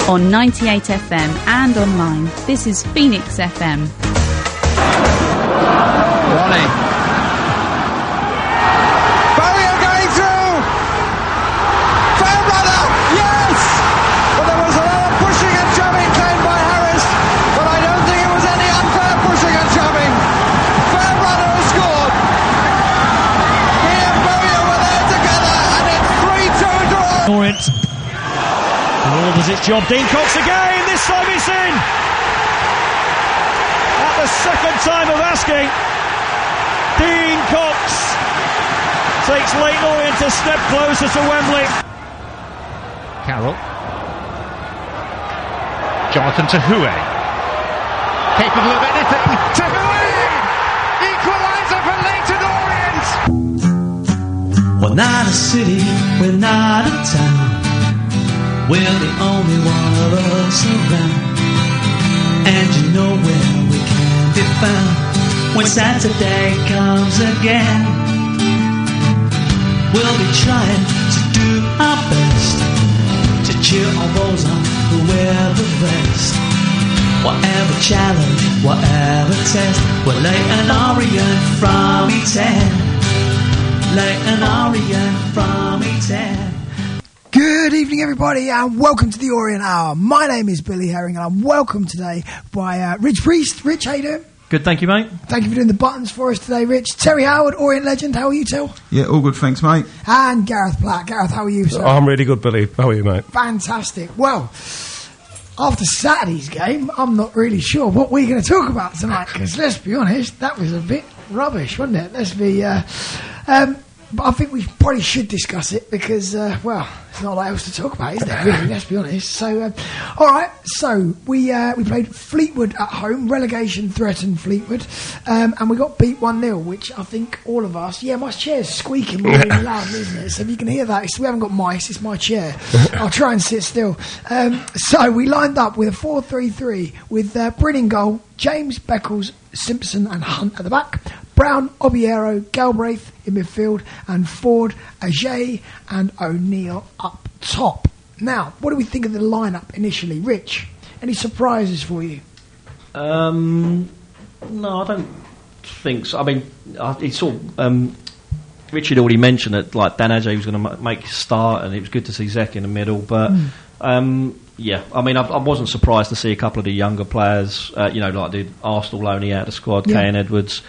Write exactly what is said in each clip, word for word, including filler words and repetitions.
on ninety-eight F M and online. This is Phoenix F M. Ronnie. Bowyer going through. Fairbrother, yes! But there was a lot of pushing and shoving claimed by Harris, but I don't think it was any unfair pushing and shoving. Fairbrother has scored. He and Bowyer were there together, and it's three two draw. Orient. All does its job. Dean Cox again. This time it's in. At the second time of asking, Dean Cox takes Leyton Orient a step closer to Wembley. Carroll. Jonathan Tahoue. Capable of anything. Tahoue! Equaliser for Leyton Orient! We're not a city, we're not a town. We're the only one of us around. And you know where we can be found when Saturday comes again. We'll be trying to do our best to cheer all those on who wear the vest. Whatever challenge, whatever test, we'll lay an Orient from E ten. Lay an Orient from E ten. Good evening, everybody, and welcome to the Orient Hour. My name is Billy Herring, and I'm welcomed today by uh, Rich Priest. Rich, how you doing? Good, thank you, mate. Thank you for doing the buttons for us today, Rich. Terry Howard, Orient legend, how are you, Till? Yeah, all good, thanks, mate. And Gareth Platt. Gareth, how are you, sir? Oh, I'm really good, Billy. How are you, mate? Fantastic. Well, after Saturday's game, I'm not really sure what we're going to talk about tonight, because let's be honest, that was a bit rubbish, wasn't it? Let's be... Uh, um, But I think we probably should discuss it because, uh, well, there's not a lot else to talk about, is there, really? Let's be honest. So, uh, all right, so we uh, we played Fleetwood at home. Relegation threatened Fleetwood. Um, and we got beat one nil, which I think all of us... Yeah, my chair's squeaking really loud, isn't it? So if you can hear that, it's, we haven't got mice, it's my chair. I'll try and sit still. Um, so we lined up with a four three three with uh, Bryn in goal, James, Beckles, Simpson and Hunt at the back, Brown, Obiero, Galbraith in midfield, and Ford, Ajay and O'Neill up top. Now, what do we think of the lineup initially? Rich, any surprises for you? Um, no, I don't think so. I mean, it's sort of, um, Richard already mentioned that like Dan Ajay was going to m- make a start, and it was good to see Zek in the middle, but... Mm. Um, Yeah, I mean, I, I wasn't surprised to see a couple of the younger players, uh, you know, like the Arsenal loanee out of the squad, yeah. Kane Edwards.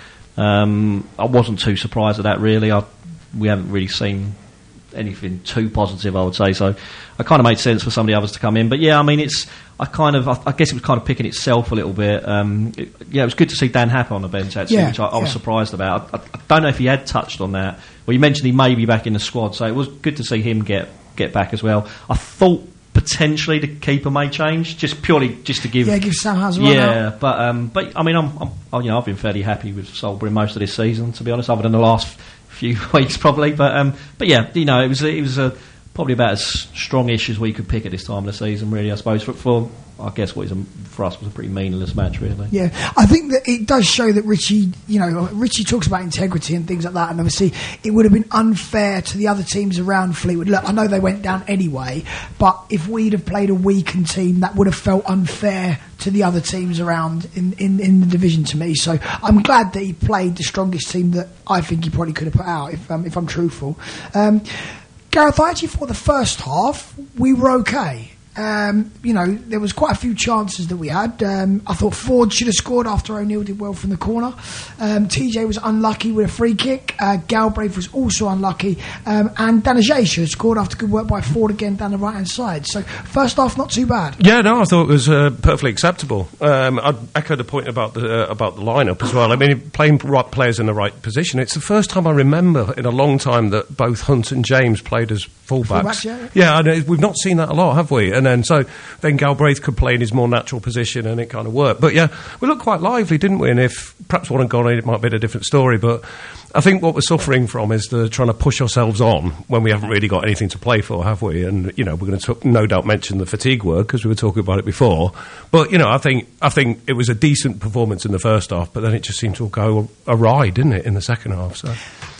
Um, I wasn't too surprised at that, really. I, we haven't really seen anything too positive, I would say. So it kind of made sense for some of the others to come in. But yeah, I mean, it's, I kind of, I, I guess it was kind of picking itself a little bit. Um, it, yeah, it was good to see Dan Happe on the bench, actually, yeah, which I, I was yeah. surprised about. I, I don't know if he had touched on that. Well, you mentioned he may be back in the squad, so it was good to see him get, get back as well. I thought, potentially the keeper may change, just purely just to give yeah give Sam Haas a run yeah out. but um but I mean I'm, I'm you know I've been fairly happy with Salisbury most of this season, to be honest, other than the last few weeks probably, but um but yeah, you know, it was it was a probably about as strong-ish as we could pick at this time of the season, really, I suppose, for, for I guess what is a, for us was a pretty meaningless match, really. Yeah, I think that it does show that Richie, you know, Richie talks about integrity and things like that, and obviously it would have been unfair to the other teams around Fleetwood. Look, I know they went down anyway, but if we'd have played a weakened team, that would have felt unfair to the other teams around in, in, in the division to me. So I'm glad that he played the strongest team that I think he probably could have put out, if, um, if I'm truthful. Um, Gareth, I actually thought the first half we were okay. Um, you know, there was quite a few chances that we had. Um, I thought Ford should have scored after O'Neill did well from the corner. Um, T J was unlucky with a free kick. Uh, Galbraith was also unlucky. Um, and Dan Ajay should have scored after good work by Ford again down the right-hand side. So, first half, not too bad. Yeah, no, I thought it was uh, perfectly acceptable. Um, I'd echo the point about the, uh, about the lineup as well. I mean, playing right players in the right position. It's the first time I remember in a long time that both Hunt and James played as fullbacks. Fullbacks, yeah. Yeah, I know, we've not seen that a lot, have we? And then so then Galbraith could play in his more natural position, and it kind of worked. But yeah, we looked quite lively, didn't we? And if perhaps one had gone in, it might have been a different story. But I think what we're suffering from is the trying to push ourselves on when we haven't really got anything to play for, have we? And you know, we're going to t- no doubt mention the fatigue word because we were talking about it before. But you know, I think I think it was a decent performance in the first half, but then it just seemed to go awry, didn't it, in the second half? So.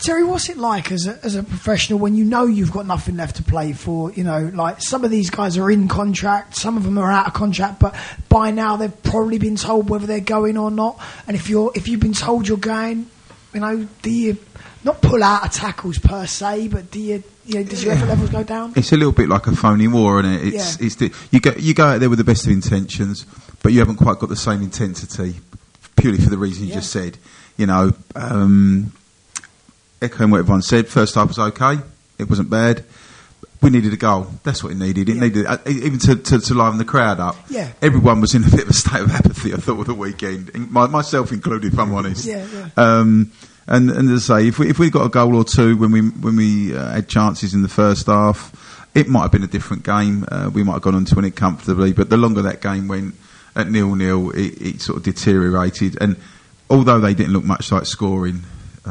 Terry, what's it like as a, as a professional when you know you've got nothing left to play for? You know, like some of these guys are in contract, some of them are out of contract, but by now they've probably been told whether they're going or not. And if you're if you've been told you're going, you know, do you not pull out of tackles per se, but do you? You know, does your effort levels go down? It's a little bit like a phony war, isn't it? It's, yeah. it's the, you go you go out there with the best of intentions, but you haven't quite got the same intensity, purely for the reason you yeah. just said. You know, um, echoing what everyone said, first half was okay. It wasn't bad. We needed a goal. That's what it needed. It yeah. needed uh, even to, to, to liven the crowd up. Yeah. Everyone was in a bit of a state of apathy, I thought, of the weekend, my, myself included, if I'm honest. yeah, yeah. Um, And, and as I say, if we if we got a goal or two when we when we uh, had chances in the first half, it might have been a different game. Uh, we might have gone on to win it comfortably. But the longer that game went at nil nil, it, it sort of deteriorated. And although they didn't look much like scoring,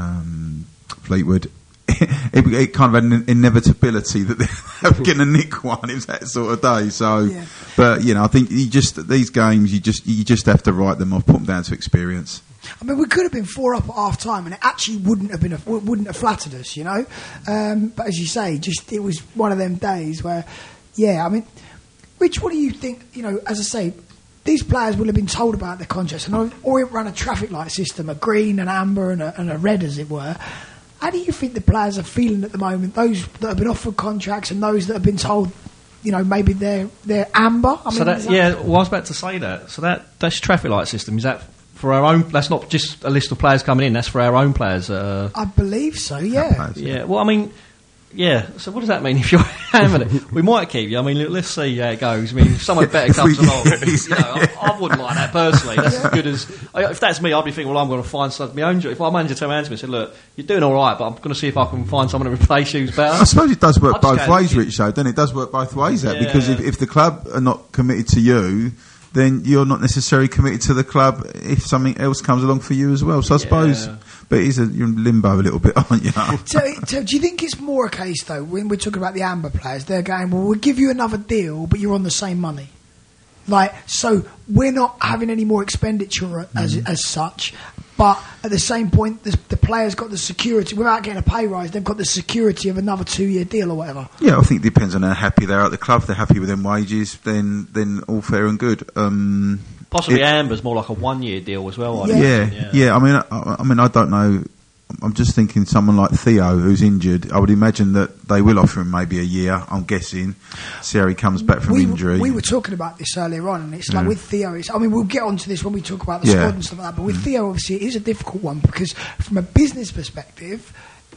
um, Fleetwood, it, it kind of had an inevitability that they were going to nick one. It was that sort of day. So, Yeah. but you know, I think you just these games, you just you just have to write them off, put them down to experience. I mean, we could have been four up at half time, and it actually wouldn't have been a, wouldn't have flattered us, you know. Um, but as you say, just it was one of them days where, yeah. I mean, Rich, what do you think? You know, as I say, these players will have been told about their contracts, and or it run a traffic light system, a green, an amber, and a, and a red, as it were. How do you think the players are feeling at the moment? Those that have been offered contracts and those that have been told, you know, maybe they're they're amber. I mean, so that, is that yeah, well, I was about to say that. So that that's traffic light system. Is that for our own? That's not just a list of players coming in. That's for our own players. Uh, I believe so. Yeah. yeah. Well, I mean, yeah. So what does that mean if you're having it? We might keep you. I mean, let's see how it goes. I mean, if someone better comes along, you know, I, I wouldn't like that personally. That's as good as if that's me. I'd be thinking, well, I'm going to find some, my own. If my manager turned around to me and said, "Look, you're doing all right, but I'm going to see if I can find someone to replace you who's better." I suppose it does work I'd just both go, ways, Rich. Though, doesn't it? It does work both ways. That Yeah. because if, if the club are not committed to you, then you're not necessarily committed to the club if something else comes along for you as well. So I suppose, Yeah. but it is a, you're in limbo a little bit, aren't you? So, so do you think it's more a case, though, when we're talking about the amber players, they're going, well, we'll give you another deal, but you're on the same money. Like, so we're not having any more expenditure as Mm. as such, but at the same point, the, the players got the security, without getting a pay rise, they've got the security of another two-year deal or whatever. Yeah, I think it depends on how happy they are at the club. If they're happy with them wages, then then all fair and good. Um, Possibly it- Amber's more like a one-year deal as well. I Yeah. Yeah, imagine, yeah. I mean, I, I mean, I don't know. I'm just thinking someone like Theo, who's injured. I would imagine that they will offer him maybe a year. I'm guessing. See how he comes back from we, injury. We were talking about this earlier on, and it's like Yeah. with Theo. It's, I mean, we'll get onto this when we talk about the Yeah. squad and stuff like that. But with Theo, obviously, it is a difficult one because, from a business perspective,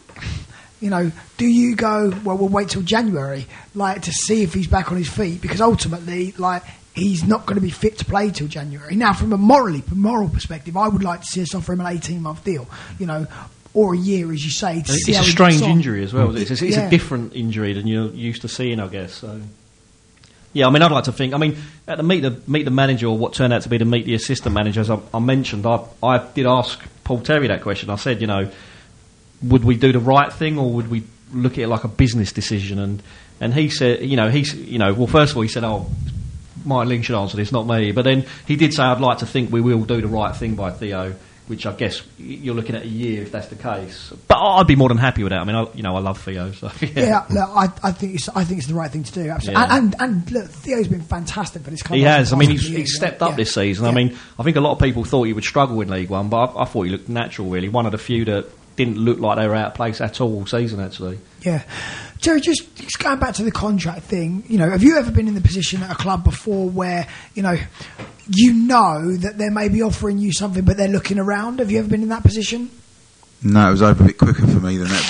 you know, do you go? Well, we'll wait till January, like to see if he's back on his feet, because ultimately, like. He's not going to be fit to play till January. Now, from a morally, moral perspective, I would like to see us offer him an eighteen-month deal, you know, or a year, as you say. To It's see a how he strange gets on. injury as well. It's, it's, it's Yeah. a different injury than you're used to seeing, I guess. So, yeah, I mean, I'd like to think. I mean, at the meet the meet the manager, or what turned out to be the meet the assistant manager, as I, I mentioned, I I did ask Paul Terry that question. I said, you know, would we do the right thing, or would we look at it like a business decision? And and he said, you know, he's you know, well, first of all, he said, oh, Martin Ling should answer this, not me. But then he did say, I'd like to think we will do the right thing by Theo, which I guess you're looking at a year if that's the case. But I'd be more than happy with that. I mean, I, you know, I love Theo. So, yeah. Yeah, look, I, I think it's I think it's the right thing to do. Absolutely, Yeah. and, and and look, Theo's been fantastic for this club. He has. I mean, Last he's, couple of he's years, stepped yeah. up this season. I Yeah. mean, I think a lot of people thought he would struggle in League One, but I, I thought he looked natural, really. One of the few that didn't look like they were out of place at all all season, actually. Yeah. Jerry, just, just going back to the contract thing, you know, have you ever been in the position at a club before where, you know, you know that they may be offering you something but they're looking around? Have you ever been in that position? No, it was over a bit quicker for me than that,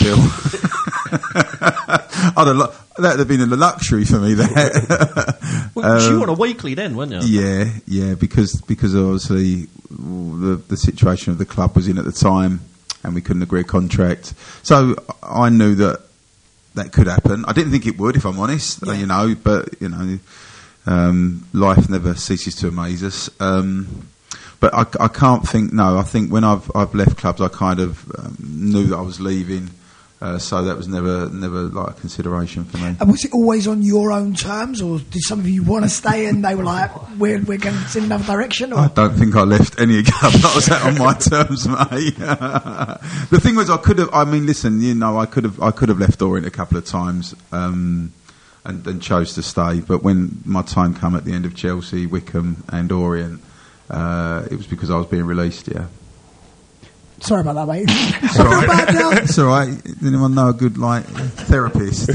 Bill. I'd have lo- that'd have been a luxury for me. That. Well, you Um, were on a weekly then, weren't you? Yeah, yeah, because because obviously the the situation of the club was in at the time, and we couldn't agree a contract. So I knew that that could happen. I didn't think it would, if I'm honest. Yeah. Uh, you know, but you know, um, life never ceases to amaze us. Um, but I, I can't think. No, I think when I've I've left clubs, I kind of um, knew that I was leaving. Uh, so that was never, never like a consideration for me. And was it always on your own terms, or did some of you want to stay and they were like, "We're we're going in another direction"? Or? I don't think I left any of that was that on my terms, mate. The thing was, I could have. I mean, listen, you know, I could have, I could have left Orient a couple of times, um, and, and chose to stay. But when my time came at the end of Chelsea, Wickham, and Orient, uh, it was because I was being released. Yeah. Sorry about that, mate. It's all right. It's all right. Does anyone know a good like therapist?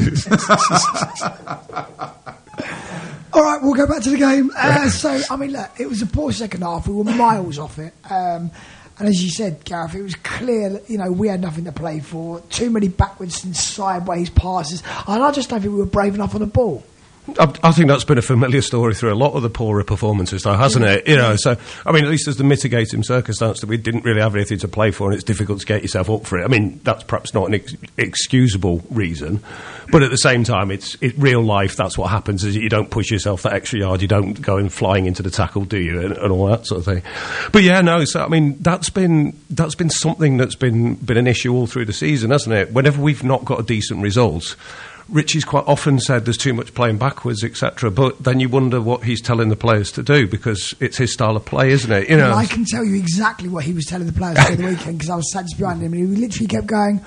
All right, we'll go back to the game. Uh, so, I mean, look, it was a poor second half. We were miles off it. Um, and as you said, Gareth, it was clear that, you know, we had nothing to play for. Too many backwards and sideways passes. And I just don't think we were brave enough on the ball. I, I think that's been a familiar story through a lot of the poorer performances, though, hasn't it? You know, so I mean, at least there's the mitigating circumstance that we didn't really have anything to play for, and it's difficult to get yourself up for it. I mean, that's perhaps not an ex- excusable reason, but at the same time, it's it, real life. That's what happens: is you don't push yourself that extra yard, you don't go in flying into the tackle, do you, and, and all that sort of thing. But yeah, no. So I mean, that's been that's been something that's been been an issue all through the season, hasn't it? Whenever we've not got a decent result, Richie's quite often said there's too much playing backwards, et cetera. But then you wonder what he's telling the players to do, because it's his style of play, isn't it? You know, well, I can tell you exactly what he was telling the players over the weekend, because I was sat just behind him, and he literally kept going,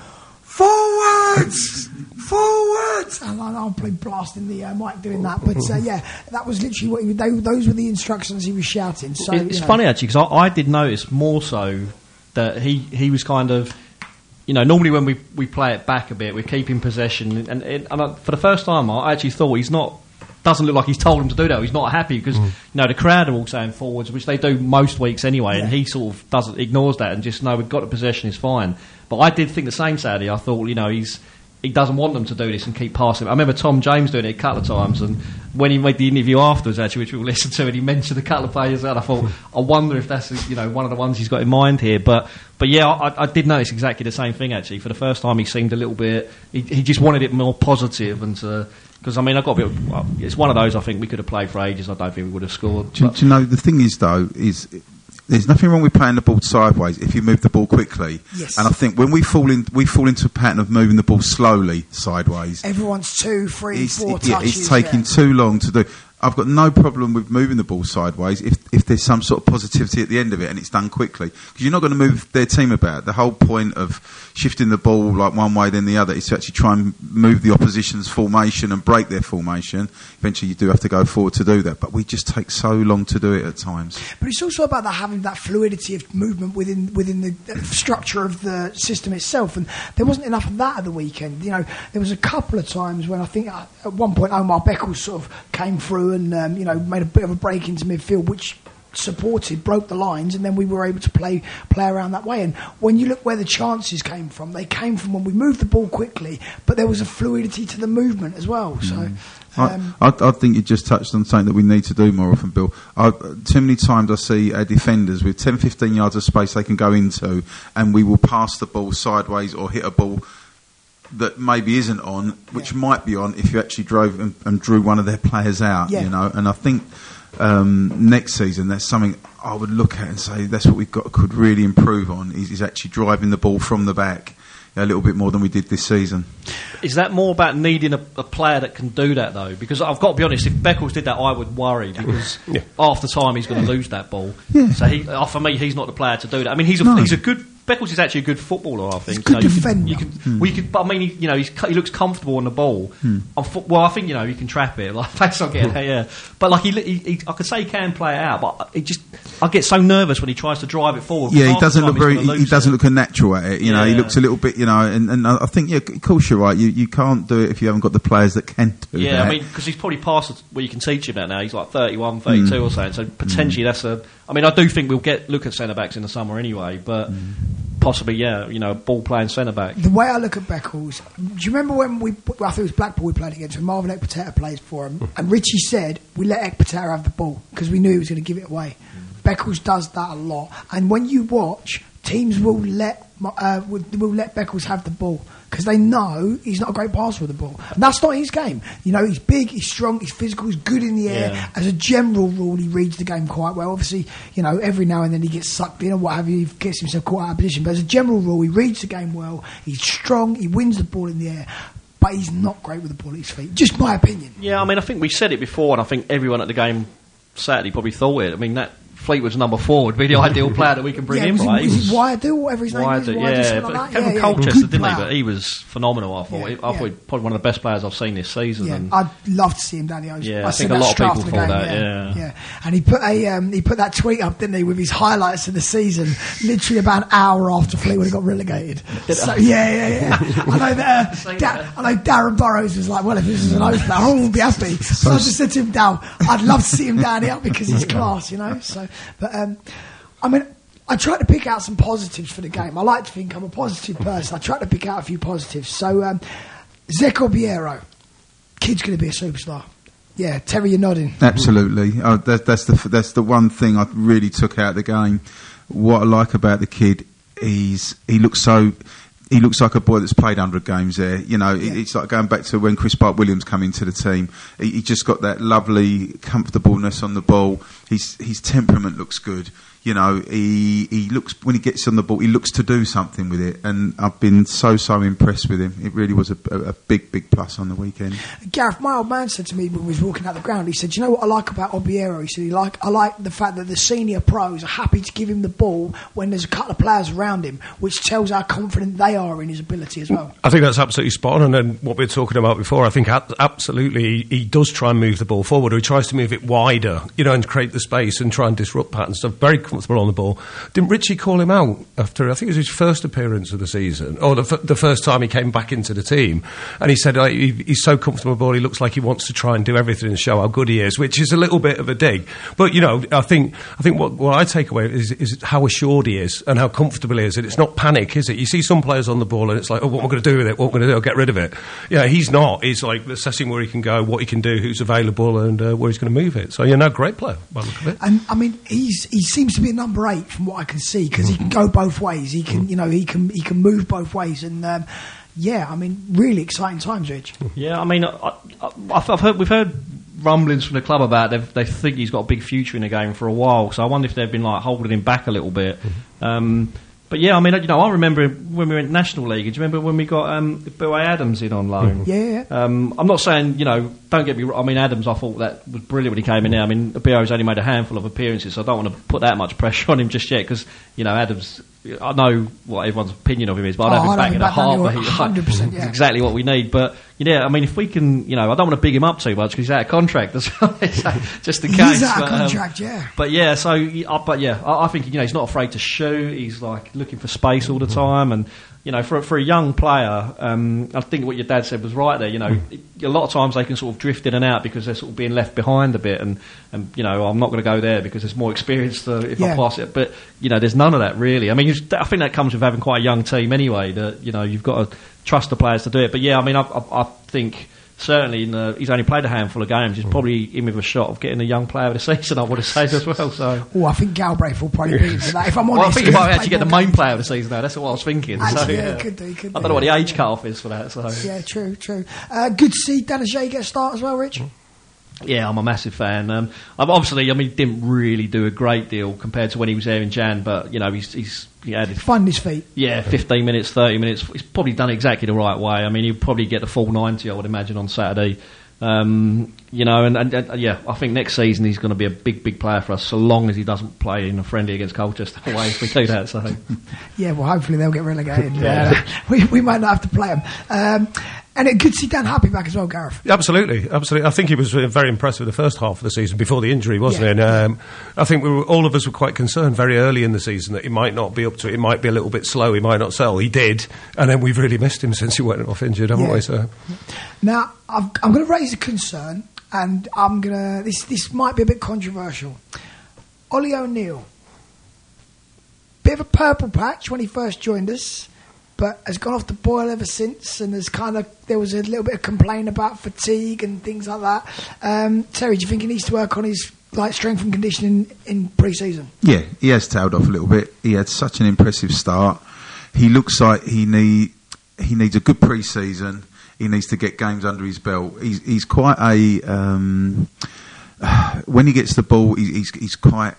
"Forwards, forwards!" And I'm probably blasting the uh, mic doing that, but uh, yeah, that was literally what he, they, those were the instructions he was shouting. So it's you know. funny actually, because I, I did notice more so that he he was kind of. You know, normally when we, we play it back a bit, we're keeping possession, and, and, and I, for the first time, I actually thought he's not. Doesn't look like he's told him to do that. He's not happy because mm. you know the crowd are all saying forwards, which they do most weeks anyway, yeah. and he sort of doesn't ignores that and just no, we've got the possession, is fine. But I did think the same Saturday. I thought, you know, he's he doesn't want them to do this and keep passing. I remember Tom James doing it a couple of times, and when he made the interview afterwards, actually, which we'll listen to, and he mentioned a couple of players, and I thought, I wonder if that's you know one of the ones he's got in mind here. But but yeah, I, I did notice exactly the same thing actually. For the first time, he seemed a little bit. He, he just wanted it more positive, and to, because I mean, I've got a bit. Well, it's one of those I think we could have played for ages. I don't think we would have scored. Do, do you know the thing is though is. There's nothing wrong with playing the ball sideways if you move the ball quickly. Yes. And I think when we fall in, we fall into a pattern of moving the ball slowly sideways. Everyone's two, three, it's, four it, yeah, touches. It's taking yeah. too long to do. I've got no problem with moving the ball sideways if if there's some sort of positivity at the end of it and it's done quickly. Because you're not going to move their team about. The whole point of shifting the ball like one way then the other is to actually try and move the opposition's formation and break their formation. Eventually you do have to go forward to do that. But we just take so long to do it at times. But it's also about that having that fluidity of movement within within the structure of the system itself. And there wasn't enough of that at the weekend. You know, there was a couple of times when I think at one point Omar Beckles sort of came through and um, you know made a bit of a break into midfield, which supported, broke the lines, and then we were able to play play around that way. And when you look where the chances came from, they came from when we moved the ball quickly, but there was a fluidity to the movement as well. So. Mm. Um, I, I, I think you just touched on something that we need to do more often, Bill. I, too many times I see our defenders with ten, fifteen yards of space they can go into, and we will pass the ball sideways or hit a ball that maybe isn't on, which yeah. might be on if you actually drove and, and drew one of their players out, yeah. you know. And I think um, next season that's something I would look at and say that's what we've got could really improve on is, is actually driving the ball from the back a little bit more than we did this season. Is that more about needing a, a player that can do that though? Because I've got to be honest, if Beckles did that, I would worry because yeah. half the time he's going to lose that ball. Yeah. So he, uh, for me, he's not the player to do that. I mean, he's a, no. he's a good. Beckles is actually a good footballer, I think. He's a good you know, defender. You can, you can, hmm. well, you can, but I mean, he, you know, he's, he looks comfortable on the ball. Hmm. Fo- well, I think you know you can trap it. Like that's not getting yeah. But like he, he, he, I could say he can play it out, but it just I get so nervous when he tries to drive it forward. Yeah, he doesn't look very. He, he doesn't look a natural at it. You know, yeah. he looks a little bit. You know, and, and I think yeah, of course you're right. You you can't do it if you haven't got the players that can do yeah, that. I mean, because he's probably past where you can teach him that now. He's like thirty-one, thirty-two mm. or something. So potentially mm. that's a. I mean, I do think we'll get look at centre backs in the summer anyway, but. Mm. Possibly, yeah, you know, ball-playing centre-back. The way I look at Beckles, do you remember when we, well, I think it was Blackpool we played against, when Marvin Ekpiteta played for him, and Richie said, we let Ekpiteta have the ball, because we knew he was going to give it away. Mm. Beckles does that a lot, and when you watch teams will let uh, will, will let Beckles have the ball because they know he's not a great passer with the ball. And that's not his game. You know, he's big, he's strong, he's physical, he's good in the air. Yeah. As a general rule, he reads the game quite well. Obviously, you know, every now and then he gets sucked in or what have you, he gets himself caught out of position. But as a general rule, he reads the game well, he's strong, he wins the ball in the air. But he's not great with the ball at his feet. Just my opinion. Yeah, I mean, I think we said it before, and I think everyone at the game Saturday probably thought it. I mean, that Fleetwood's number four would be the ideal player that we can bring yeah, in. Was right? it, was it Wyatt, whatever his name Wyatt, is? yeah, Wyatt, but like came yeah, from yeah, Colchester, good didn't player. he? But he was phenomenal. I thought. Yeah, I thought yeah. probably one of the best players I've seen this season. Yeah, and I'd love to see him down the O's. Yeah, I, I think think a lot of straight people after the thought game, that, Yeah, yeah. yeah. And he put a um, he put that tweet up, didn't he, with his highlights of the season, literally about an hour after Fleetwood had got relegated. So yeah, yeah, yeah. I know that. Uh, da- I know Darren Burrows was like, well, if this is an O's player, I won't be happy. So I just said to him, "Down, I'd love to see him down here because he's class, you know." So, but um, I mean. I tried to pick out some positives for the game. I like to think I'm a positive person. I tried to pick out a few positives. So, um, Zek Obiero, kid's going to be a superstar. Yeah, Terry, you're nodding. Absolutely. Oh, that, that's the that's the one thing I really took out of the game. What I like about the kid, he's he looks so. He looks like a boy that's played one hundred games there. You know, Yeah. it's like going back to when Chris Park-Williams came into the team. He, he just got that lovely comfortableness on the ball. His his temperament looks good. You know, he he looks when he gets on the ball, he looks to do something with it. And I've been so so impressed with him. It really was a, a, a big big plus on the weekend. Gareth, my old man said to me when we was walking out the ground, he said, "You know what I like about Obiero?" He said, "He like I like the fact that the senior pros are happy to give him the ball when there's a couple of players around him, which tells how confident they are in his ability as well." I think that's absolutely spot on. And then what we were talking about before, I think a- absolutely he, he does try and move the ball forward, or he tries to move it wider, you know, and create the space and try and disrupt patterns. So very comfortable on the ball. Didn't Richie call him out after, I think it was his first appearance of the season, or the, f- the first time he came back into the team? And he said like, he, he's so comfortable with the ball, he looks like he wants to try and do everything and show how good he is, which is a little bit of a dig. But, you know, I think I think what, what I take away is, is how assured he is and how comfortable he is. And it's not panic, is it? You see some players on the ball and it's like, oh, what am I going to do with it? What am I going to do? I'll get rid of it. Yeah, he's not. He's like assessing where he can go, what he can do, who's available, and uh, where he's going to move it. So, yeah, no, great player by the look of it. And I mean, he's he seems to be a number eight from what I can see because he can go both ways. He can, you know, he can he can move both ways, and um, yeah, I mean, really exciting times, Rich. Yeah, I mean, I, I, I've heard we've heard rumblings from the club about they they think he's got a big future in the game for a while. So I wonder if they've been like holding him back a little bit. Um, But yeah, I mean, you know, I remember when we went National League. Do you remember when we got um, Bill Adams in on loan? Yeah. Um, I'm not saying, you know, don't get me wrong. I mean, Adams, I thought that was brilliant when he came in there. I mean, Bill's only made a handful of appearances, so I don't want to put that much pressure on him just yet because, you know, Adams, I know what everyone's opinion of him is, but I Oh, don't I'd have him have back him in a back down heartbeat. here, one hundred percent, yeah. It's exactly what we need. But, yeah, I mean, if we can, you know, I don't want to big him up too much because he's out of contract as well. Just in He case. is out of but, um, contract, yeah. But yeah, so uh, but yeah, I, I think you know he's not afraid to shoot. He's like looking for space all the time, and you know for for a young player, um, I think what your dad said was right there. You know, a lot of times they can sort of drift in and out because they're sort of being left behind a bit, and, and you know I'm not going to go there because there's more experience to, if Yeah. I pass it. But you know, there's none of that really. I mean, you, I think that comes with having quite a young team anyway. That you know you've got to trust the players to do it. But yeah, I mean, I, I, I think. Certainly, in the, he's only played a handful of games. He's probably in with a shot of getting a young player of the season, I would have said as well. So, Oh, I think Galbraith will probably beat him for that. If I'm honest, well, I think he he's might played actually get the more main games. player of the season. Though that's what I was thinking. so, Actually, yeah, yeah. could do, could I do, don't know what the yeah. age cut-off is for that. So, Yeah, true, true. Uh, good to see Danajay get a start as well, Rich. yeah, I'm a massive fan. Um, I'm obviously, I mean, he didn't really do a great deal compared to when he was there in Jan, but you know, he's he's he added Find his feet. yeah, fifteen minutes, thirty minutes. He's probably done it exactly the right way. I mean, he'll probably get the full ninety, I would imagine, on Saturday. Um, you know, and, and, and yeah, I think next season he's going to be a big, big player for us, so long as he doesn't play in a friendly against Colchester away. If we do that, so Yeah, well, hopefully they'll get relegated. uh, we, we might not have to play them. Um, and it good to see Dan Happy back as well, Gareth. Absolutely, absolutely. I think he was uh, very impressed with the first half of the season before the injury, wasn't Yeah. he? And um, I think we were, all of us were quite concerned very early in the season that he might not be up to it. He might be a little bit slow. He might not sell. He did, and then we've really missed him since he went off injured, haven't Yeah. we? So Now, I've, I'm going to raise a concern, and I'm going to. This this might be a bit controversial. Ollie O'Neill, bit of a purple patch when he first joined us, but has gone off the boil ever since, and there's kind of there was a little bit of complaint about fatigue and things like that. Um, Terry, do you think he needs to work on his like strength and conditioning in pre-season? Yeah, he has tailed off a little bit. He had such an impressive start. He looks like he need he needs a good pre-season. He needs to get games under his belt. He's he's quite a um, when he gets the ball, he, he's he's quite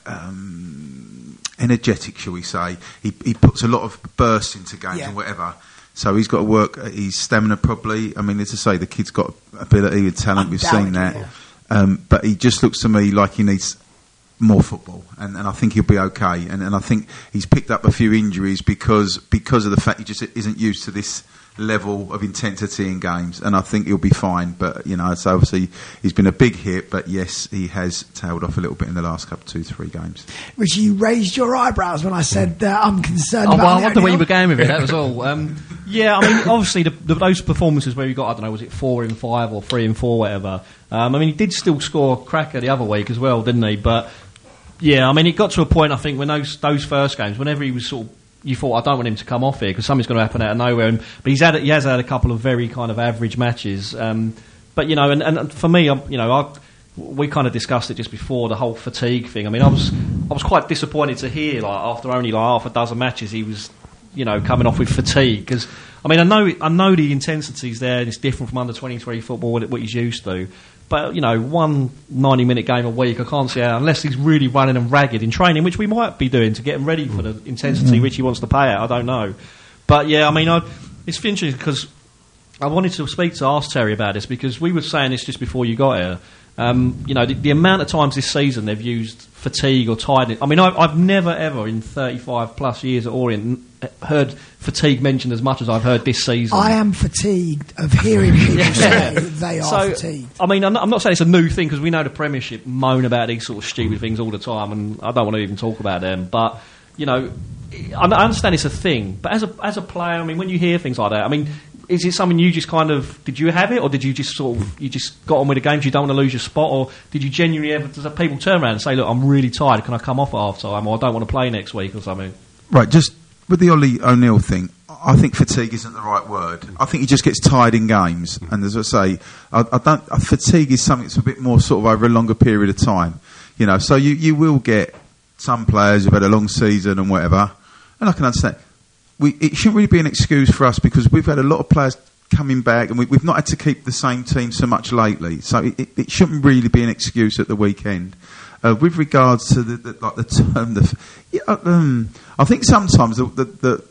um, energetic, shall we say? He he puts a lot of bursts into games Yeah. and whatever. So he's got to work at his stamina probably. I mean, as I say, the kid's got ability and talent. We've seen that. Undoubtedly, Um, but he just looks to me like he needs more football, and, and I think he'll be okay. And, and I think he's picked up a few injuries because because of the fact he just isn't used to this level of intensity in games. And I think he'll be fine. But you know, it's obviously he's been a big hit. But yes, he has tailed off a little bit in the last couple, two, three games. Richie, you raised your eyebrows when I said uh, I'm concerned Oh, about well, I the wonder where you O'Neill. were going with it, that was all. Um, yeah, I mean, obviously, the, the, those performances where you got, I don't know, was it four in five or three in four, whatever. Um, I mean, he did still score a cracker the other week as well, didn't he? But, yeah, I mean, it got to a point, I think, when those those first games, whenever he was sort of, you thought, I don't want him to come off here because something's going to happen out of nowhere. And, but he's had, he has had a couple of very kind of average matches. Um, but, you know, and, and for me, I'm, you know, I... we kind of discussed it just before, the whole fatigue thing. I mean, I was I was quite disappointed to hear, like, after only like half a dozen matches, he was, you know, coming off with fatigue. Because, I mean, I know I know the intensity's there and it's different from under twenty-three football, what, what he's used to. But, you know, one ninety-minute game a week, I can't see how, unless he's really running and ragged in training, which we might be doing to get him ready for the intensity which he wants to pay out, I don't know. But, yeah, I mean, I, it's interesting because I wanted to speak to ask Terry about this because we were saying this just before you got here. Um, you know, the, the amount of times this season they've used fatigue or tiredness. I mean, I've, I've never ever in thirty-five plus years at Orient heard fatigue mentioned as much as I've heard this season. I am fatigued of hearing people Yeah. say they are So, fatigued. I mean, I'm not, I'm not saying it's a new thing because we know the Premiership moan about these sort of stupid things all the time, and I don't want to even talk about them. But you know, I, I understand it's a thing. But as a as a player, I mean, when you hear things like that, I mean. Is it something you just kind of did you have it, or did you just sort of you just got on with the games? You don't want to lose your spot, or did you genuinely ever? Does people turn around and say, "Look, I'm really tired. Can I come off at half time?" Or I don't want to play next week, or something? Right, just with the Ollie O'Neill thing, I think fatigue isn't the right word. I think he just gets tired in games, and as I say, I, I don't. I, fatigue is something that's a bit more sort of over a longer period of time, you know. So you you will get some players who've had a long season and whatever, and I can understand. We, it shouldn't really be an excuse for us because we've had a lot of players coming back and we, we've not had to keep the same team so much lately. So it, it, it shouldn't really be an excuse at the weekend. Uh, with regards to the, the like the term, the, yeah, um, I think sometimes the, the, the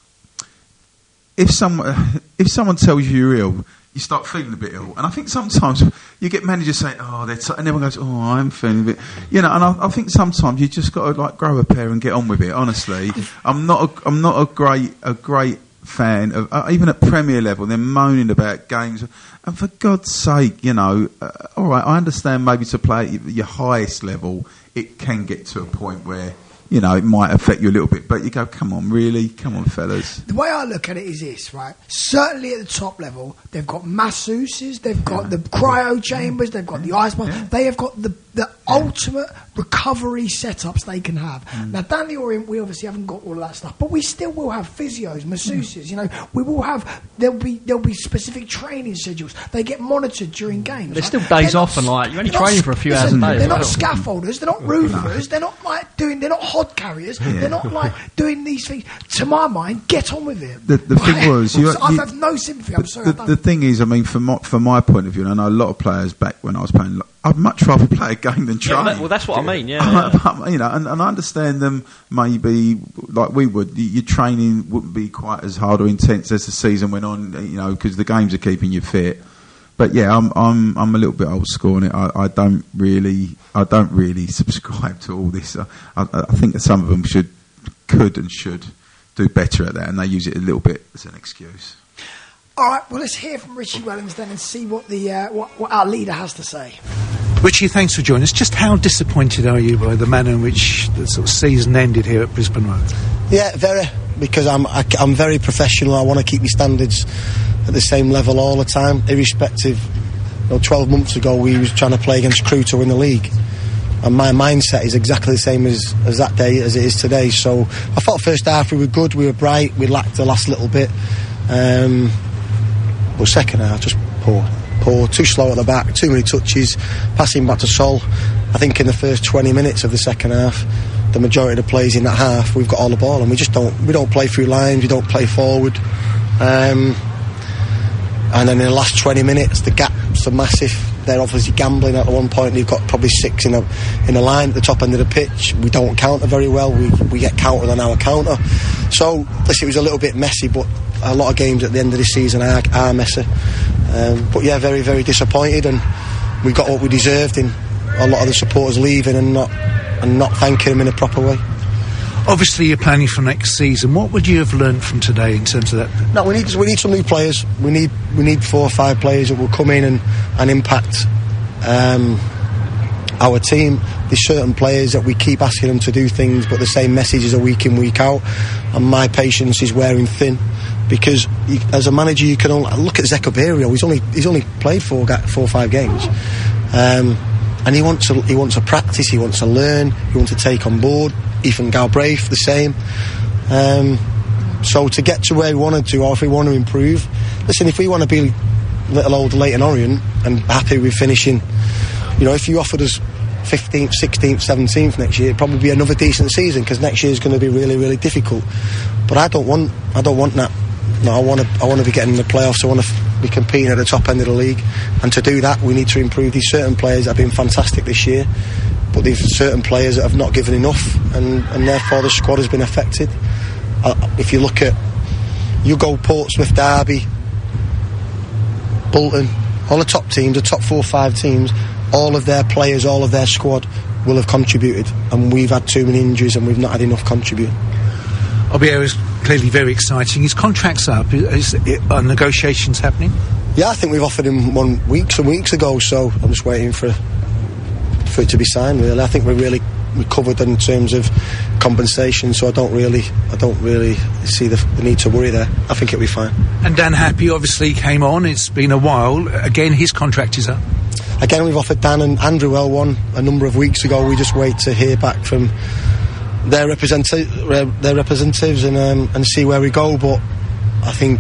if someone if someone tells you you're ill, you start feeling a bit ill, and I think sometimes you get managers saying, "Oh, they're," t-, and everyone goes, "Oh, I'm feeling a bit," you know. And I, I think sometimes you just got to like grow a pair and get on with it. Honestly, I'm not a, I'm not a great a great fan of uh, even at Premier level. They're moaning about games, and for God's sake, you know, uh, all right, I understand maybe to play at your highest level, it can get to a point where. You know, it might affect you a little bit, but you go, come on, really? Come on, fellas. The way I look at it is this, right? Certainly at the top level, they've got masseuses, they've got the cryo chambers, they've got the ice bath, Yeah. they have got the, the ultimate recovery setups they can have. Mm. Now, down the Orient, we obviously haven't got all of that stuff, but we still will have physios, masseuses, you know, we will have, there'll be there'll be specific training schedules. They get monitored during games. There's right? still days They're off and, like, you're only they're not training s- for a few listen, hours a day as They're not well. scaffolders, they're not roofers, they're not like doing, they're not hod carriers, Yeah. they're not like doing these things. To my mind, get on with it. The- the thing was, you- So I you- have no sympathy. I'm sorry. I The, don't. the thing is, I mean, from my, from my point of view, and I know a lot of players back when I was playing, I'd much rather play a game than Yeah, train. well, that- well, that's what I mean, yeah, yeah. You know, and, and I understand them maybe like we would. y- Your training wouldn't be quite as hard or intense as the season went on, you know, because the games are keeping you fit. But yeah, I'm I'm I'm a little bit old school on it. I, I don't really I don't really subscribe to all this. I, I, I think that some of them should could and should do better at that, and they use it a little bit as an excuse. All right, well, let's hear from Richie Wellens then and see what the uh, what, what our leader has to say. Richie, thanks for joining us. Just how disappointed are you by the manner in which the sort of season ended here at Brisbane Road? Yeah, very, because I'm I, I'm very professional. I want to keep my standards at the same level all the time, irrespective. You know, twelve months ago we was trying to play against Crewe to win the league, and my mindset is exactly the same as, as that day as it is today. So I thought first half we were good, we were bright, we lacked the last little bit, um, but second half just poor. Poor, too slow at the back, too many touches, passing back to Sol. I think in the first twenty minutes of the second half, the majority of the plays in that half, we've got all the ball, and we just don't we don't play through lines, we don't play forward. Um, and then in the last twenty minutes, the gaps are massive. They're obviously gambling at one point. They've got probably six in a in a line at the top end of the pitch. We don't counter very well. We we get countered on our counter. So listen, it was a little bit messy, but a lot of games at the end of the season are, are messy. Um, but yeah, very very disappointed, and we got what we deserved in a lot of the supporters leaving and not and not thanking them in a proper way. Obviously, you're planning for next season. What would you have learned from today in terms of that? No, we need we need some new players. We need we need four or five players that will come in and and impact um, our team. There's certain players that we keep asking them to do things, but the same messages are week in, week out. And my patience is wearing thin, because you, as a manager, you can only look at Zekaberio. He's only he's only played four four or five games, um, and he wants to he wants to practice. He wants to learn. He wants to take on board. Ethan Galbraith, the same. Um, so to get to where we wanted to, or if we want to improve, listen, if we want to be little old Leyton Orient and happy with finishing, you know, if you offered us fifteenth, sixteenth, seventeenth next year, it'd probably be another decent season, because next year is going to be really, really difficult. But I don't want, I don't want that. No, I want to, I want to be getting in the playoffs. I want to f- be competing at the top end of the league, and to do that, we need to improve. These certain players have been fantastic this year, but there's certain players that have not given enough, and, and therefore the squad has been affected. Uh, if you look at, you go Portsmouth, Derby, Bolton, all the top teams, the top four or five teams, all of their players, all of their squad will have contributed, and we've had too many injuries and we've not had enough contribute. Obiero is clearly very exciting. His contract's up. Is, is, are negotiations happening? Yeah, I think we've offered him one weeks and weeks ago, so I'm just waiting for for it to be signed. Really, I think we're really we're covered in terms of compensation, so I don't really I don't really see the, the need to worry there. I think it'll be fine. And Dan Happy obviously came on. It's been a while. Again, his contract is up. Again, we've offered Dan and Andrew well one a number of weeks ago. We just wait to hear back from their representati- their representatives and um, and see where we go. But I think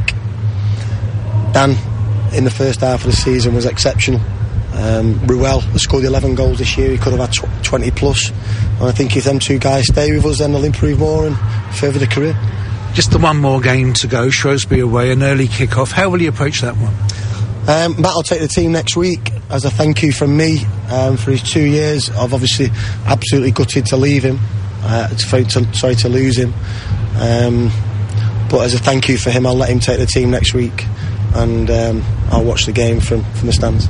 Dan in the first half of the season was exceptional. Um, Ruel has scored eleven goals this year. He could have had tw- twenty plus, and I think if them two guys stay with us, then they'll improve more and further the career. Just the one more game to go, Shrewsbury away, an early kick-off. How will you approach that one? Um, Matt will take the team next week as a thank you from me um, for his two years. I've obviously absolutely gutted to leave him, uh, to, to, sorry to lose him, um, but as a thank you for him, I'll let him take the team next week, and um, I'll watch the game from, from the stands.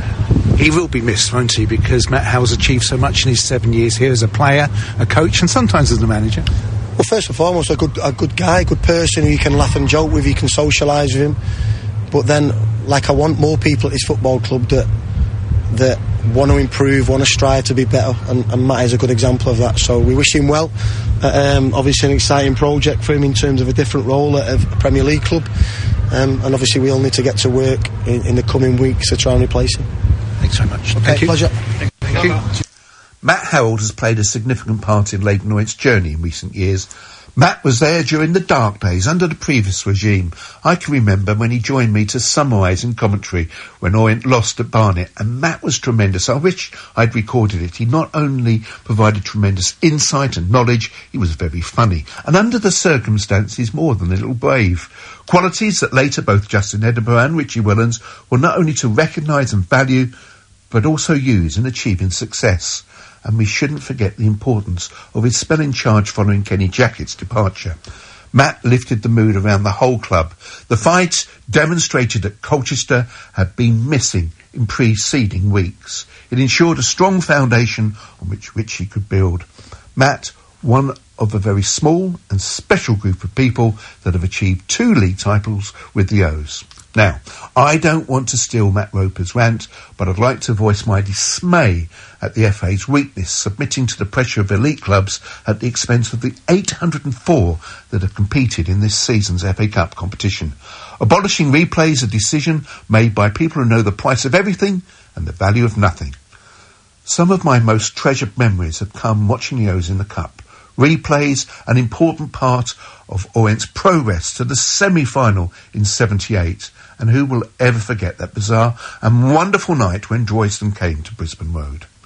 He will be missed, won't he, because Matt Howell's achieved so much in his seven years here as a player, a coach, and sometimes as a manager. Well, first and foremost, a good a good guy, a good person who you can laugh and joke with, you can socialise with him. But then, like, I want more people at his football club that that want to improve, want to strive to be better, and, and Matt is a good example of that. So we wish him well. Uh, um, obviously, an exciting project for him in terms of a different role at a Premier League club, um, and obviously we all need to get to work in, in the coming weeks to try and replace him. Thanks very much. Okay, Thank you. pleasure. Thank, thank you. Matt Howell has played a significant part in Leyton Orient's journey in recent years. Matt was there during the dark days under the previous regime. I can remember when he joined me to summarise in commentary when Orient lost at Barnet, and Matt was tremendous. I wish I'd recorded it. He not only provided tremendous insight and knowledge, he was very funny, and under the circumstances more than a little brave. Qualities that later both Justin Edinburgh and Richie Wellens were not only to recognise and value, but also use in achieving success. And we shouldn't forget the importance of his spell in charge following Kenny Jackett's departure. Matt lifted the mood around the whole club. The fight demonstrated that Colchester had been missing in preceding weeks. It ensured a strong foundation on which Richie could build. Matt, one of a very small and special group of people that have achieved two league titles with the O's. Now, I don't want to steal Matt Roper's rant, but I'd like to voice my dismay at the F A's weakness, submitting to the pressure of elite clubs at the expense of the eight hundred four that have competed in this season's F A Cup competition. Abolishing replays, a decision made by people who know the price of everything and the value of nothing. Some of my most treasured memories have come watching the O's in the Cup. Replays, an important part of Orient's progress to the semi-final in seventy-eight. And who will ever forget that bizarre and wonderful night when Droysdale came to Brisbane Road?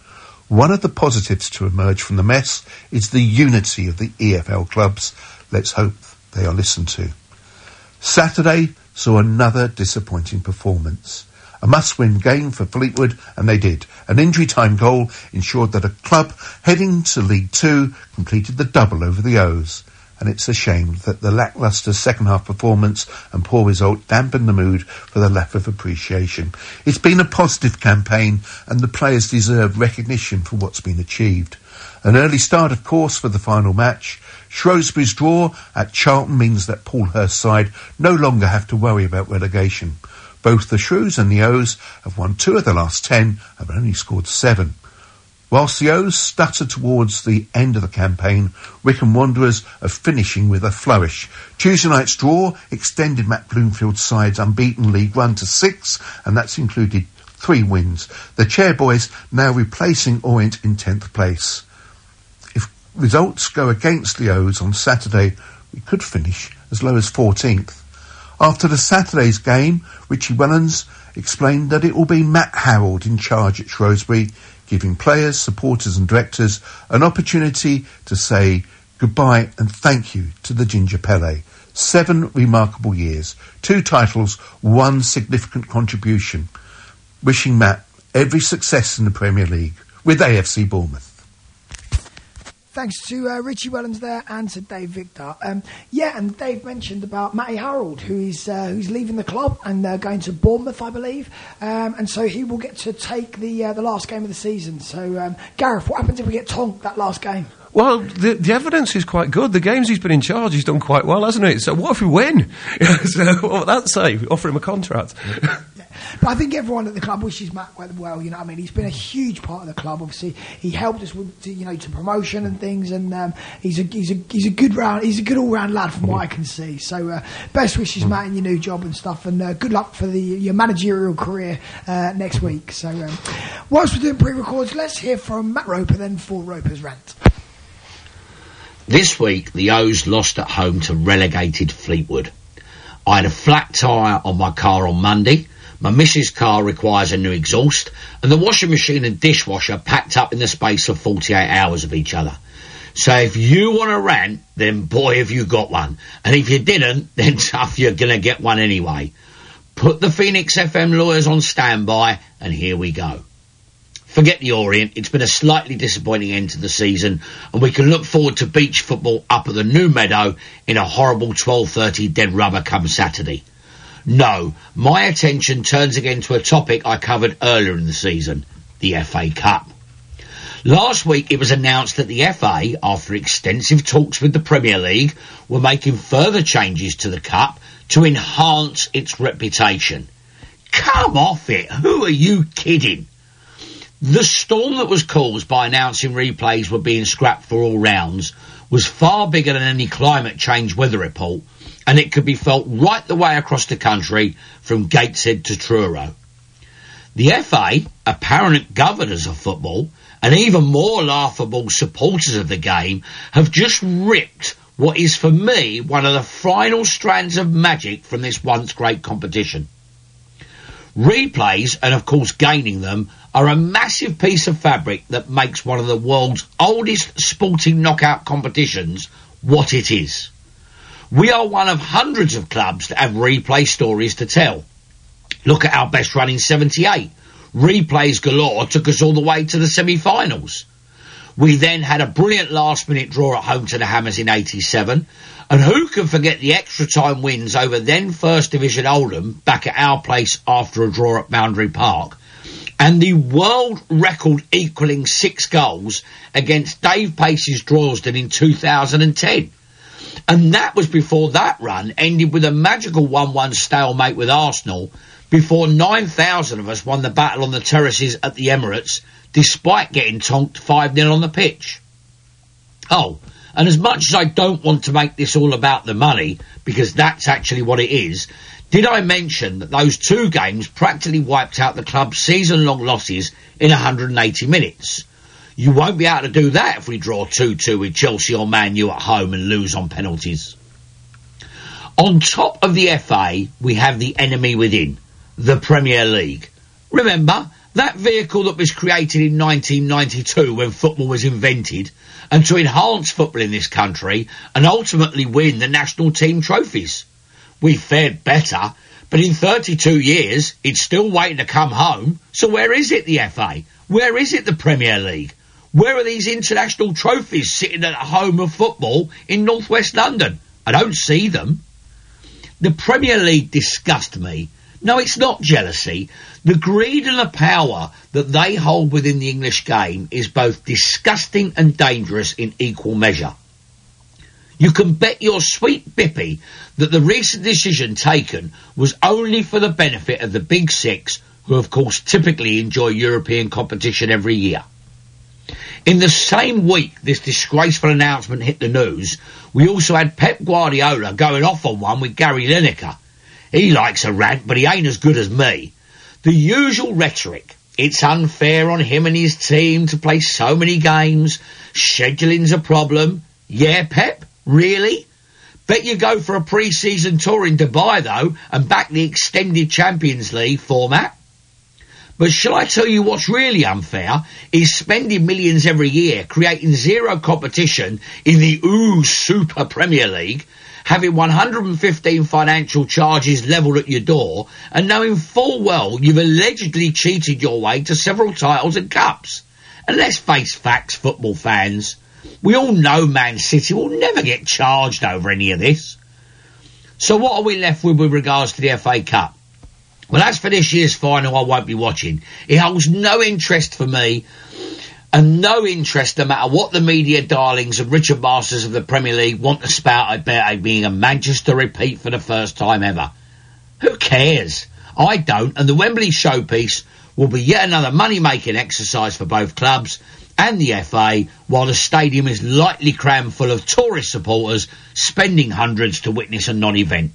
One of the positives to emerge from the mess is the unity of the E F L clubs. Let's hope they are listened to. Saturday saw another disappointing performance. A must-win game for Fleetwood, and they did. An injury-time goal ensured that a club heading to League Two completed the double over the O's. And it's a shame that the lacklustre second-half performance and poor result dampened the mood for the lack of appreciation. It's been a positive campaign, and the players deserve recognition for what's been achieved. An early start, of course, for the final match. Shrewsbury's draw at Charlton means that Paul Hurst's side no longer have to worry about relegation. Both the Shrews and the O's have won two of the last ten, have only scored seven. Whilst the O's stutter towards the end of the campaign, Wycombe Wanderers are finishing with a flourish. Tuesday night's draw extended Matt Bloomfield's side's unbeaten league run to six, and that's included three wins. The Chairboys now replacing Orient in tenth place. If results go against the O's on Saturday, we could finish as low as fourteenth. After the Saturday's game, Richie Wellens explained that it will be Matt Harrold in charge at Shrewsbury, giving players, supporters and directors an opportunity to say goodbye and thank you to the Ginger Pele. Seven remarkable years, two titles, one significant contribution. Wishing Matt every success in the Premier League with A F C Bournemouth. Thanks to uh, Richie Wellens there and to Dave Victor. Um, yeah, and Dave mentioned about Matty Harrold, who is uh, who's leaving the club and uh, going to Bournemouth, I believe. Um, and so he will get to take the uh, the last game of the season. So, um, Gareth, what happens if we get tonked that last game? Well, the, the evidence is quite good. The games he's been in charge, he's done quite well, hasn't it? So what if we win? So what would that say? We offer him a contract. Yeah. But I think everyone at the club wishes Matt well. You know, I mean, he's been a huge part of the club. Obviously, he helped us with, to, you know, to promotion and things. And um, he's a he's a he's a good round. He's a good all round lad from what I can see. So, uh, best wishes, Matt, in your new job and stuff. And uh, good luck for the your managerial career uh, next week. So, um, whilst we're doing pre-records, let's hear from Matt Roper then for Roper's rant. This week, the O's lost at home to relegated Fleetwood. I had a flat tyre on my car on Monday. My missus' car requires a new exhaust, and the washing machine and dishwasher packed up in the space of forty-eight hours of each other. So if you want a rant, then boy have you got one. And if you didn't, then tough, you're going to get one anyway. Put the Phoenix F M lawyers on standby, and here we go. Forget the Orient, it's been a slightly disappointing end to the season, and we can look forward to beach football up at the New Meadow in a horrible twelve thirty dead rubber come Saturday. No, my attention turns again to a topic I covered earlier in the season, the F A Cup. Last week it was announced that the F A, after extensive talks with the Premier League, were making further changes to the Cup to enhance its reputation. Come off it, who are you kidding? The storm that was caused by announcing replays were being scrapped for all rounds was far bigger than any climate change weather report, and it could be felt right the way across the country from Gateshead to Truro. The F A, apparent governors of football, and even more laughable supporters of the game, have just ripped what is for me one of the final strands of magic from this once great competition. Replays, and of course gaining them, are a massive piece of fabric that makes one of the world's oldest sporting knockout competitions what it is. We are one of hundreds of clubs that have replay stories to tell. Look at our best run in seventy-eight. Replays galore took us all the way to the semi-finals. We then had a brilliant last-minute draw at home to the Hammers in eighty-seven, and who can forget the extra-time wins over then First Division Oldham back at our place after a draw at Boundary Park, and the world record equalling six goals against Dave Pace's Droylsden in two thousand ten. And that was before that run ended with a magical one one stalemate with Arsenal, before nine thousand of us won the battle on the terraces at the Emirates, despite getting tonked five nil on the pitch. Oh, and as much as I don't want to make this all about the money, because that's actually what it is, did I mention that those two games practically wiped out the club's season-long losses in one hundred eighty minutes? You won't be able to do that if we draw two two with Chelsea or Man U at home and lose on penalties. On top of the F A, we have the enemy within, the Premier League. Remember, That vehicle that was created in nineteen ninety-two when football was invented, and to enhance football in this country and ultimately win the national team trophies. We fared better, but in thirty-two years, it's still waiting to come home. So where is it, the F A? Where is it, the Premier League? Where are these international trophies sitting at the home of football in northwest London? I don't see them. The Premier League disgust me. No, it's not jealousy. The greed and the power that they hold within the English game is both disgusting and dangerous in equal measure. You can bet your sweet bippy that the recent decision taken was only for the benefit of the Big Six, who of course typically enjoy European competition every year. In the same week this disgraceful announcement hit the news, we also had Pep Guardiola going off on one with Gary Lineker. He likes a rant, but he ain't as good as me. The usual rhetoric. It's unfair on him and his team to play so many games. Scheduling's a problem. Yeah, Pep? Really? Bet you go for a pre-season tour in Dubai, though, and back the extended Champions League format. But shall I tell you what's really unfair is spending millions every year creating zero competition in the ooh Super Premier League, having one hundred fifteen financial charges levelled at your door, and knowing full well you've allegedly cheated your way to several titles and cups. And let's face facts, football fans. We all know Man City will never get charged over any of this. So what are we left with with regards to the F A Cup? Well, as for this year's final, I won't be watching. It holds no interest for me, and no interest no matter what the media darlings and Richard Masters of the Premier League want to spout about it being a Manchester repeat for the first time ever. Who cares? I don't, and the Wembley showpiece will be yet another money-making exercise for both clubs and the F A, while the stadium is lightly crammed full of tourist supporters spending hundreds to witness a non-event.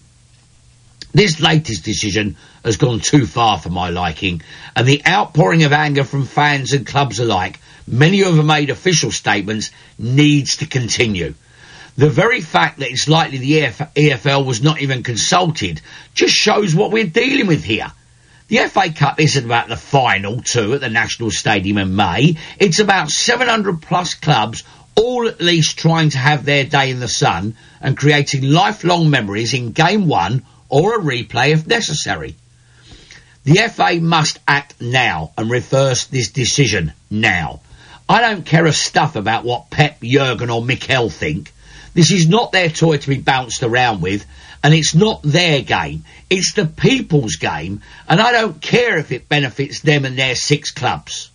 This latest decision has gone too far for my liking, and the outpouring of anger from fans and clubs alike, many of them made official statements, needs to continue. The very fact that it's likely the E F L was not even consulted just shows what we're dealing with here. The F A Cup isn't about the final two at the National Stadium in May. It's about seven hundred plus clubs, all at least trying to have their day in the sun and creating lifelong memories in game one or a replay if necessary. The F A must act now and reverse this decision now. I don't care a stuff about what Pep, Jurgen or Mikel think. This is not their toy to be bounced around with, and it's not their game. It's the people's game, and I don't care if it benefits them and their six clubs.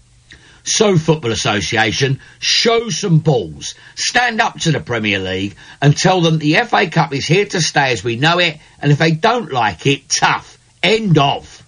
So, Football Association, show some balls. Stand up to the Premier League and tell them the F A Cup is here to stay as we know it, and if they don't like it, tough. End of.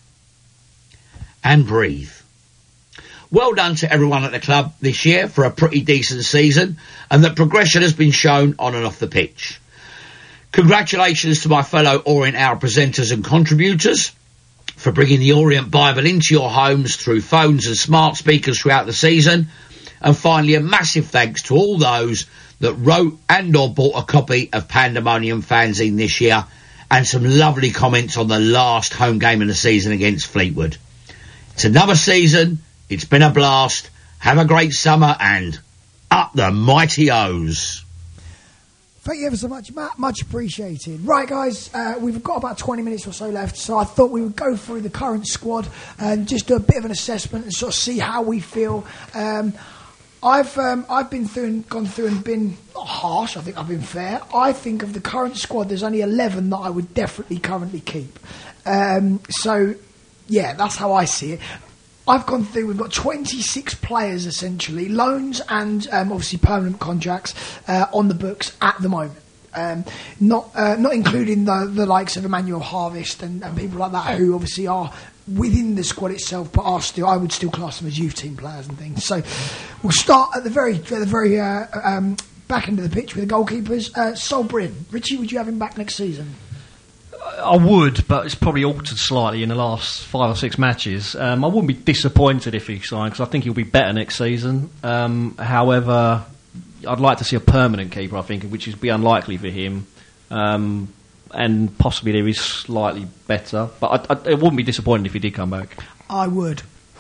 And breathe. Well done to everyone at the club this year for a pretty decent season, and that progression has been shown on and off the pitch. Congratulations to my fellow Orient Hour presenters and contributors for bringing the Orient Bible into your homes through phones and smart speakers throughout the season. And finally, a massive thanks to all those that wrote and or bought a copy of Pandemonium Fanzine this year, and some lovely comments on the last home game of the season against Fleetwood. It's another season. It's been a blast. Have a great summer, and up the mighty O's. Thank you ever so much, Matt. Much appreciated. Right, guys, uh, we've got about twenty minutes or so left, so I thought we would go through the current squad and just do a bit of an assessment and sort of see how we feel. Um, I've um, I've been through and gone through and been not harsh. I think I've been fair. I think of the current squad, there's only eleven that I would definitely currently keep. Um, so, yeah, that's how I see it. I've gone through, we've got twenty-six players essentially, loans and um, obviously permanent contracts uh, on the books at the moment. Um, not uh, not including the, the likes of Emmanuel Harvest and, and people like that who obviously are within the squad itself, but are still, I would still class them as youth team players and things. So we'll start at the very at the very uh, um, back end of the pitch with the goalkeepers. Uh, Sol Brynn. Richie, would you have him back next season? I would, but it's probably altered slightly in the last five or six matches. Um, I wouldn't be disappointed if he signed, because I think he'll be better next season. Um, however, I'd like to see a permanent keeper, I think, which would be unlikely for him. Um, and possibly there is slightly better. But I, I, it wouldn't be disappointed if he did come back. I would.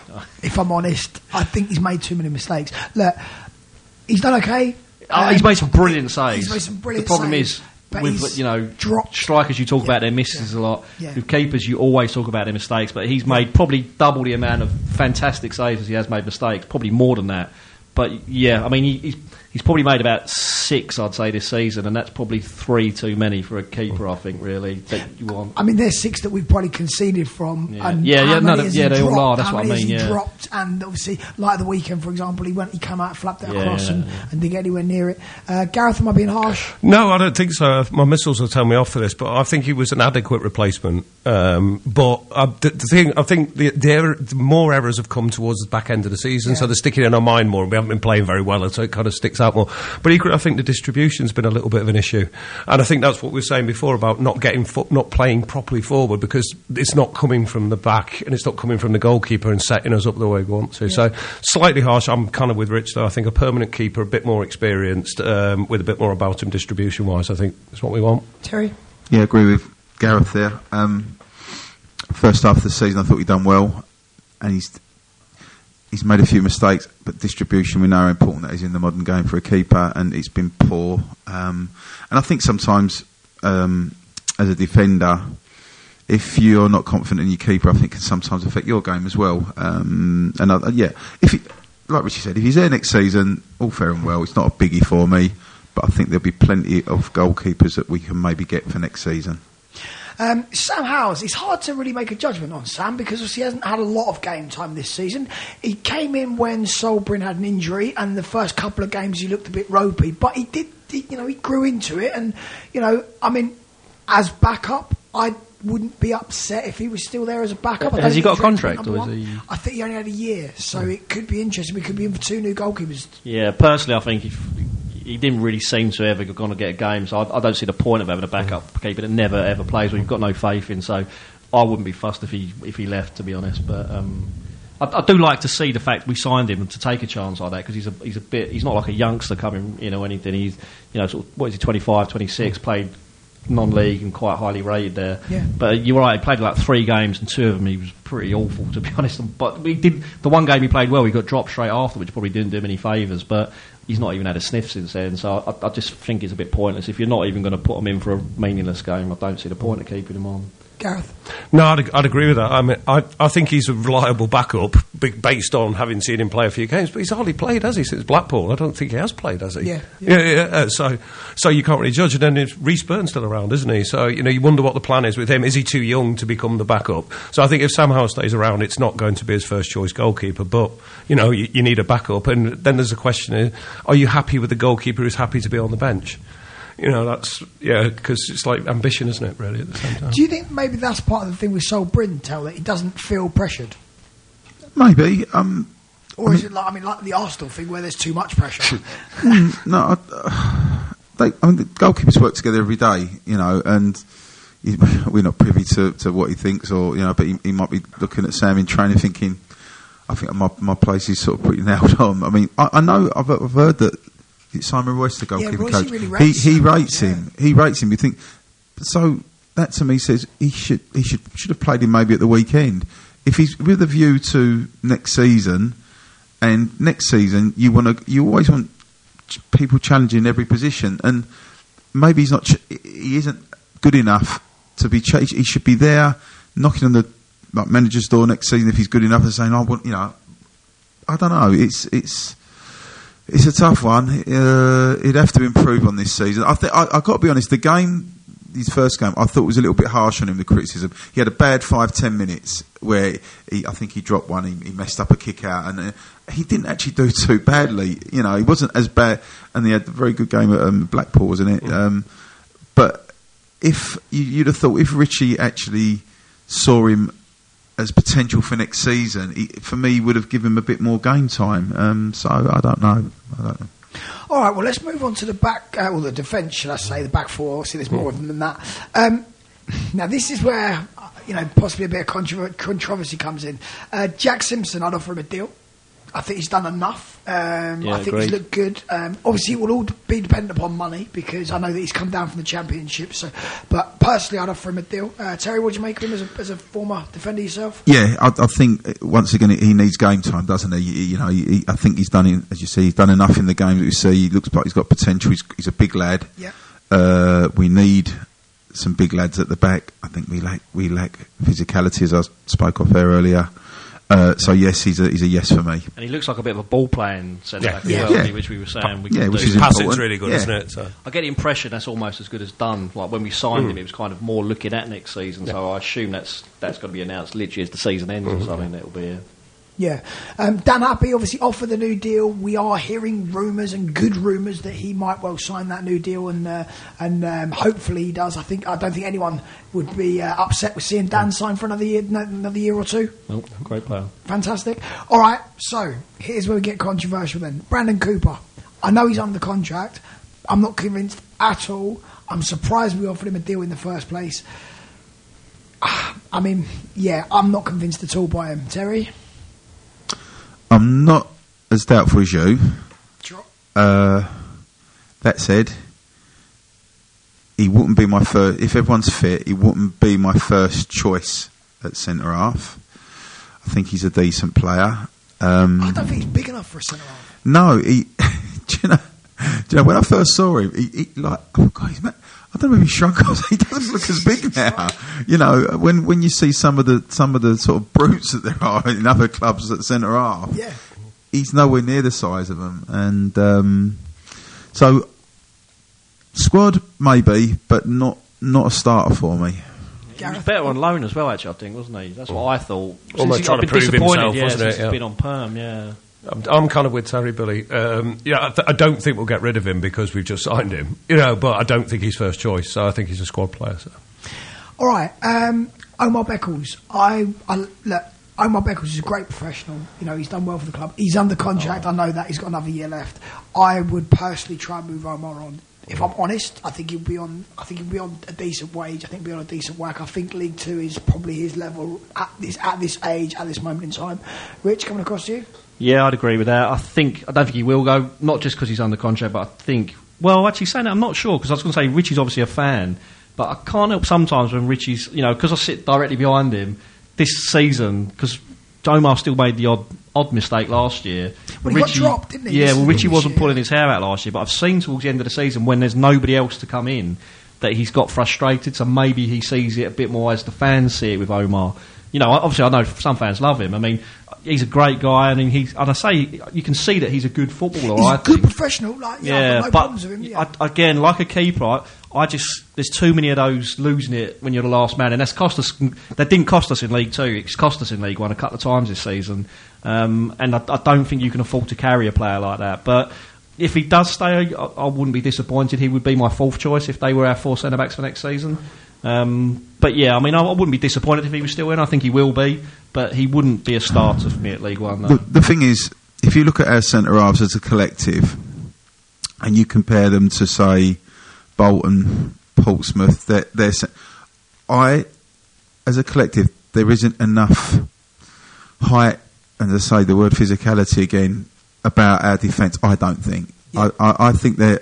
if I'm honest. I think he's made too many mistakes. Look, he's done okay. Oh, Um, he's made some brilliant saves. He's made some brilliant The problem saves, is, but with he's you know dropped. strikers, you talk Yeah, about their misses yeah, a lot. yeah. With keepers, you always talk about their mistakes. But he's made probably double the amount of fantastic saves as he has made mistakes. Probably more than that. But yeah, I mean, he, he's he's probably made about six, I'd say, this season, and that's probably three too many for a keeper. I think really that you want. I mean, there's six that we've probably conceded from. Yeah. And Yeah, how yeah, many none of- has yeah, he they all dropped? are, that's How what I many has mean, he yeah. dropped? And obviously, like the weekend, for example, he went, he came out, flapped it Yeah, across, yeah, and, yeah. and didn't get anywhere near it. Uh, Gareth, am I being harsh? No, I don't think so. My missiles will tell me off for this, but I think he was an adequate replacement. Um, but I, the, the thing, I think the, the, error, the more errors have come towards the back end of the season, Yeah. so they're sticking in our mind more, and we haven't been playing very well, and so it kind of sticks out more. But equally, I think the distribution's been a little bit of an issue, and I think that's what we were saying before about not getting fo- not playing properly forward, because it's not coming from the back and it's not coming from the goalkeeper and setting us up the way we want to. So slightly harsh. I'm kind of with Rich though. I think a permanent keeper, a bit more experienced, um, with a bit more about him distribution wise. I think is what we want. Terry? Yeah, I agree with Gareth there. Um, first half of the season, I thought he'd done well, and he's he's made a few mistakes, but distribution, we know how important that is in the modern game for a keeper, and it's been poor. Um, and I think sometimes, um, as a defender, if you're not confident in your keeper, I think it can sometimes affect your game as well. Um, and uh, yeah, if he, like Richie said, if he's there next season, all fair and well. It's not a biggie for me, but I think there'll be plenty of goalkeepers that we can maybe get for next season. Um, Sam Howes, it's hard to really make a judgment on Sam because he hasn't had a lot of game time this season. He came in when Solbrin had an injury, and the first couple of games he looked a bit ropey, but he did, he, you know, he grew into it. And you know, I mean, as backup, I wouldn't be upset if he was still there as a backup. I Has don't he think got a he's ranked contract, number or is one. he- I think he only had a year, so it could be interesting. We could be in for two new goalkeepers. Yeah, personally, I think if he didn't really seem to ever going to get a game, so I, I don't see the point of having a backup keeper that never ever plays, or you've got no faith in. So I wouldn't be fussed if he if he left, to be honest. But um, I, I do like to see the fact we signed him to take a chance like that, because he's a he's a bit he's not like a youngster coming, you know, anything. He's you know sort of, what is he, twenty-five, twenty-six, played non-league and quite highly rated there. Yeah. But you're right, he played like three games, and two of them he was pretty awful, to be honest. But we did the one game he played well, he got dropped straight after, which probably didn't do him any favours. But he's not even had a sniff since then, so I, I just think it's a bit pointless. If you're not even going to put him in for a meaningless game, I don't see the point of keeping him on. Gareth? No, I'd, I'd agree with that. I mean, I, I think he's a reliable backup b- based on having seen him play a few games, but he's hardly played, has he, since Blackpool? I don't think he has played, has he? Yeah, yeah, yeah. uh, so, so you can't really judge. And then it's Reece Burns still around, isn't he? So you know, you wonder what the plan is with him. Is he too young to become the backup? So I think if Sam Howes stays around, it's not going to be his first choice goalkeeper. But you know, you, you need a backup. And then there's a question: is, are you happy with the goalkeeper who's happy to be on the bench? You know, that's, yeah, because it's like ambition, isn't it, really, at the same time? Do you think maybe that's part of the thing with Solbrin, Tell, that he doesn't feel pressured? Maybe. Um, Or is it like, I mean, like the Arsenal thing where there's too much pressure? Mm, no, I, uh, they, I mean, the goalkeepers work together every day, you know, and he, we're not privy to, to what he thinks, or you know, but he, he might be looking at Sam in training, thinking, I think my my place is sort of pretty nailed on. I mean, I, I know I've, I've heard that Simon Royce, the goalkeeper Royce coach, really he rates he him, rates yeah. him. He rates him. You think so? That to me says he should he should should have played him maybe at the weekend. If he's with a view to next season, and next season you want to you always want ch- people challenging every position, and maybe he's not ch- he isn't good enough to be changed. He should be there knocking on the like manager's door next season if he's good enough and saying, I want, you know, I don't know. It's it's it's a tough one. Uh, he'd have to improve on this season. I think I, I got to be honest. The game, his first game, I thought was a little bit harsh on him. The criticism. He had a bad five ten minutes where he, I think he dropped one. He, he messed up a kick out, and uh, he didn't actually do too badly. You know, he wasn't as bad. And he had a very good game at um, Blackpool, wasn't it? Um, but if you, you'd have thought if Richie actually saw him as potential for next season, he, for me, he would have given him a bit more game time. Um, so I don't know. I don't know. All right, well, let's move on to the back, uh, or the defence, should I say, the back four. Obviously, there's more of them than that. Um, now, this is where, uh, you know, possibly a bit of controver- controversy comes in. Uh, Jack Simpson, I'd offer him a deal. I think he's done enough. Um, Yeah, I think agreed. he's looked good. Um, obviously, it will all be dependent upon money because I know that he's come down from the Championship. So, but personally, I'd offer him a deal. Uh, Terry, what do you make of him as a, as a former defender yourself? Yeah, I, I think uh, once again he needs game time, doesn't he? You, you know, he, I think he's done in, as you see, he's done enough in the game that we see. He looks like he's got potential. He's, he's a big lad. Yeah. Uh, we need some big lads at the back. I think we lack we lack physicality, as I spoke of there earlier. Uh, so yes, he's a he's a yes for me. And he looks like a bit of a ball playing centre Yeah. back as Yeah. well, Yeah. which we were saying. We Yeah, could which do. is Passing's important. really good, Yeah. isn't it? So. I get the impression that's almost as good as done. Like when we signed Mm. him, it was kind of more looking at next season. So I assume that's that's going to be announced literally as the season ends Mm. or something. It'll be. A, Yeah. Um, Dan Happy obviously offered the new deal. We are hearing rumours and good rumours that he might well sign that new deal, and uh, and um, hopefully he does. I think I don't think anyone would be uh, upset with seeing Dan sign for another year, another year or two. well, great player. Fantastic. All right, so here's where we get controversial then. Brandon Cooper. I know he's under contract. I'm not convinced at all. I'm surprised we offered him a deal in the first place. I mean, yeah, I'm not convinced at all by him. Terry? I'm not as doubtful as you. Sure. Uh, that said, he wouldn't be my first. If everyone's fit, he wouldn't be my first choice at centre half. I think he's a decent player. Um, I don't think he's big enough for a centre half. No, he. do you know? Do you know when I first saw him? He, he like, oh God, he's. I don't know if he shrunk. He doesn't look as big now. You know, when when you see some of the some of the sort of brutes that there are in other clubs at centre half, Yeah. he's nowhere near the size of them. And um, so, squad maybe, but not not a starter for me. He was better on loan as well, actually, I think, wasn't he? That's what I thought. Almost Since trying I've to been prove disappointed, himself, yeah, wasn't since it? he's Yeah. been on perm, yeah. I'm, I'm kind of with Terry, Billy. Um, yeah, I, th- I don't think we'll get rid of him because we've just signed him. You know, but I don't think he's first choice. So I think he's a squad player. So. All right, um, Omar Beckles. I, I look, Omar Beckles is a great professional. You know, he's done well for the club. He's under contract. I know that he's got another year left. I would personally try and move Omar on. If I'm honest, I think he'll be on. I think he'll be on a decent wage. I think he'll be on a decent whack. I think League Two is probably his level at this at this age, at this moment in time. Rich, coming across to you. Yeah, I'd agree with that. I think I don't think he will go, not just because he's under contract, but I think. Well, actually, saying that, I'm not sure because I was going to say Richie's obviously a fan, but I can't help sometimes when Richie's, you know, because I sit directly behind him this season because Omar still made the odd odd mistake last year. Well, he got dropped, didn't he? Yeah, This well, is Richie this wasn't year. pulling his hair out last year, but I've seen towards the end of the season when there's nobody else to come in that he's got frustrated. So maybe he sees it a bit more as the fans see it with Omar. You know, obviously I know some fans love him. I mean, he's a great guy, and he's and I say you can see that he's a good footballer. He's I a good think. professional. Like, yeah, Yeah, I've got no but problems with him. Yeah. I, again, like a keeper, I, I just there's too many of those losing it when you're the last man, and that's cost us. That didn't cost us in League Two. It's cost us in League One a couple of times this season, um, and I, I don't think you can afford to carry a player like that. But if he does stay, I, I wouldn't be disappointed. He would be my fourth choice if they were our four centre backs for next season. Um, but yeah, I mean, I, I wouldn't be disappointed if he was still in. I think he will be, but he wouldn't be a starter for me at League One. No. The, the thing is, if you look at our centre halves as a collective, and you compare them to say Bolton, Portsmouth, they're, they're, I, as a collective, there isn't enough height, and to say the word physicality again, about our defence. I don't think. Yeah. I, I, I think that,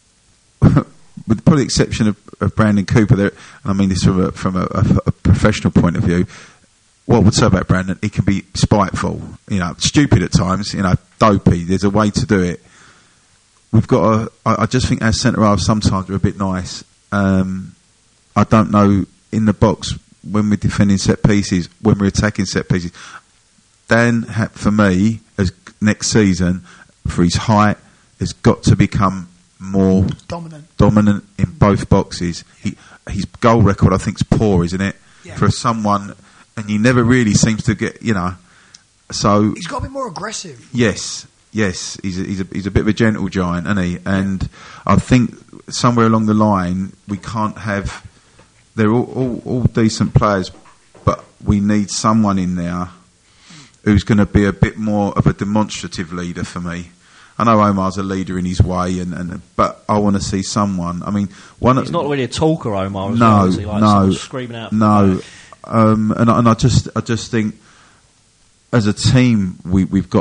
with probably the exception of, of Brandon Cooper, there, and I mean this from a, from a, a, a professional point of view. What I would say about Brandon, he can be spiteful, you know, stupid at times, you know, dopey. There's a way to do it. We've got a. I, I just think our centre halves sometimes are a bit nice. Um, I don't know in the box when we're defending set pieces, when we're attacking set pieces. Dan, ha- for me, as next season, for his height, has got to become more Dominant. dominant in both boxes. He, his goal record, I think, is poor, isn't it? Yeah. For someone, and he never really seems to get, you know. So He's got to be more aggressive. yes, yes, he's a, he's a he's a bit of a gentle giant, isn't he? And I think somewhere along the line we can't have. They're all, all, all decent players, but we need someone in there who's going to be a bit more of a demonstrative leader for me. I know Omar's a leader in his way, and, and but I want to see someone. I mean, one. He's not really a talker, Omar. As No, well, is he? Like no, someone screaming out. no. Um, and I- and I just I just think as a team we we've got to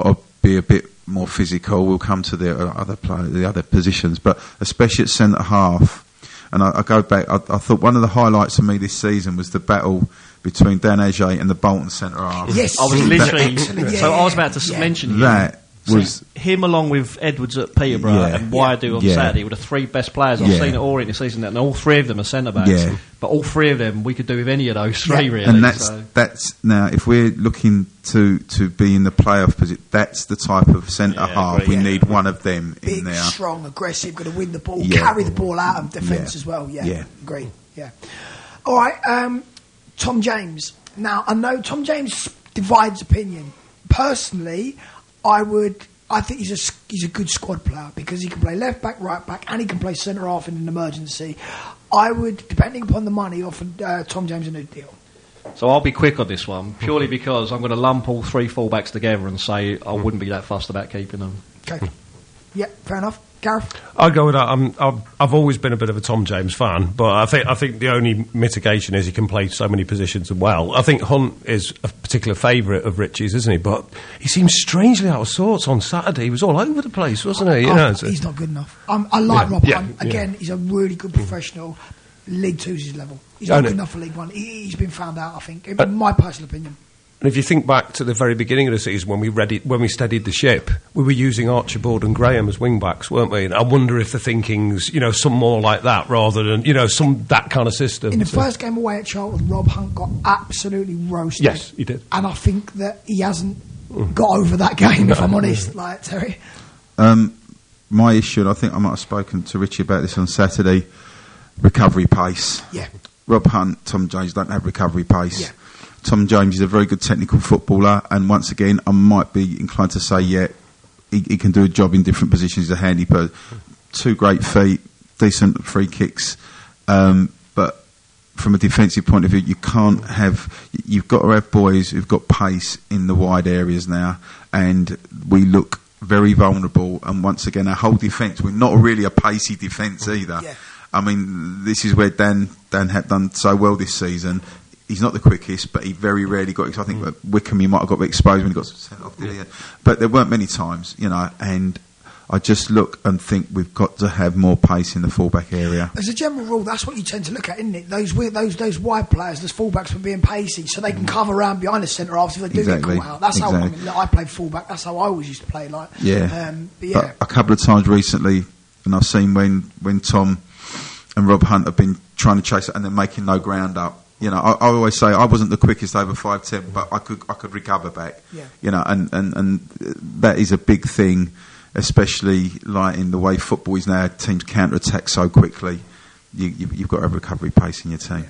be a bit more physical. We'll come to the other play, the other positions, but especially at centre half. And I, I go back. I, I thought one of the highlights for me this season was the battle between Dan Ajay and the Bolton centre half. Yes, I was literally. That, so I was about to yeah. mention that. So was him along with Edwards at Peterborough yeah. and Waidu on yeah. Saturday were the three best players I've yeah. seen at Orient this season, and all three of them are centre backs. Yeah. But all three of them we could do with any of those three, yeah. really. And that's so. that's now if we're looking to to be in the playoff position, that's the type of centre Yeah, half agree, we yeah. need. One of them Big, in there. strong, aggressive, going to win the ball, Yeah. carry the ball out of defence Yeah. as well. Yeah, Yeah. agree. Yeah. All right, um, Tom James. Now I know Tom James divides opinion. Personally, I would. I think he's a he's a good squad player because he can play left back, right back, and he can play centre half in an emergency. I would, depending upon the money, offer uh, Tom James a new deal. So I'll be quick on this one, purely because I'm going to lump all three fullbacks together and say I wouldn't be that fussed about keeping them. Okay. Yeah, fair enough. Gareth? I'll go with that. I'm, I've, I've always been a bit of a Tom James fan, but I think I think the only mitigation is he can play so many positions well. I think Hunt is a particular favourite of Richie's, isn't he? But he seems strangely out of sorts on Saturday. He was all over the place, wasn't he? You I, know, I, so. He's not good enough. Um, I like Yeah, Rob yeah, Hunt. yeah. Again, he's a really good professional. League Two's his level. He's I not know. good enough for League One. He, he's been found out, I think. In Uh, my personal opinion. And if you think back to the very beginning of the season when we ready, when we steadied the ship, we were using Archibald and Graham as wing backs, weren't we? And I wonder if the thinking's, you know, some more like that rather than, you know, some that kind of system. In the So- first game away at Charlton, Rob Hunt got absolutely roasted. Yes, he did. And I think that he hasn't got over that game, if I'm honest. Like, Terry. Um, my issue, and I think I might have spoken to Richie about this on Saturday, recovery pace. Yeah. Rob Hunt, Tom James don't have recovery pace. Yeah. Tom James is a very good technical footballer, and once again, I might be inclined to say, yeah, he, he can do a job in different positions. He's a handy person. Two great feet, decent free kicks, um, but from a defensive point of view, you can't have. You've got to have boys who've got pace in the wide areas now, and we look very vulnerable. And once again, our whole defence, we're not really a pacey defence either. Yeah. I mean, this is where Dan Dan had done so well this season. He's not the quickest, but he very rarely got. I think mm. Wickham, he might have got a bit exposed when he got sent off. Yeah. But there weren't many times, you know. And I just look and think we've got to have more pace in the fullback area. As a general rule, that's what you tend to look at, isn't it? Those weird, those those wide players, those fullbacks, for being pacey, so they can cover around behind the centre halves if they do Exactly. get caught out. That's exactly. how I, mean, look, I played fullback. That's how I always used to play. Like, Yeah. um, but yeah. But a couple of times recently, and I've seen when when Tom and Rob Hunt have been trying to chase it and then making no ground up. You know, I, I always say I wasn't the quickest over five ten, but I could I could recover back. Yeah. You know, and, and, and that is a big thing, especially like in the way football is now. Teams counter attack so quickly. You, you, you've got to have recovery pace in your team.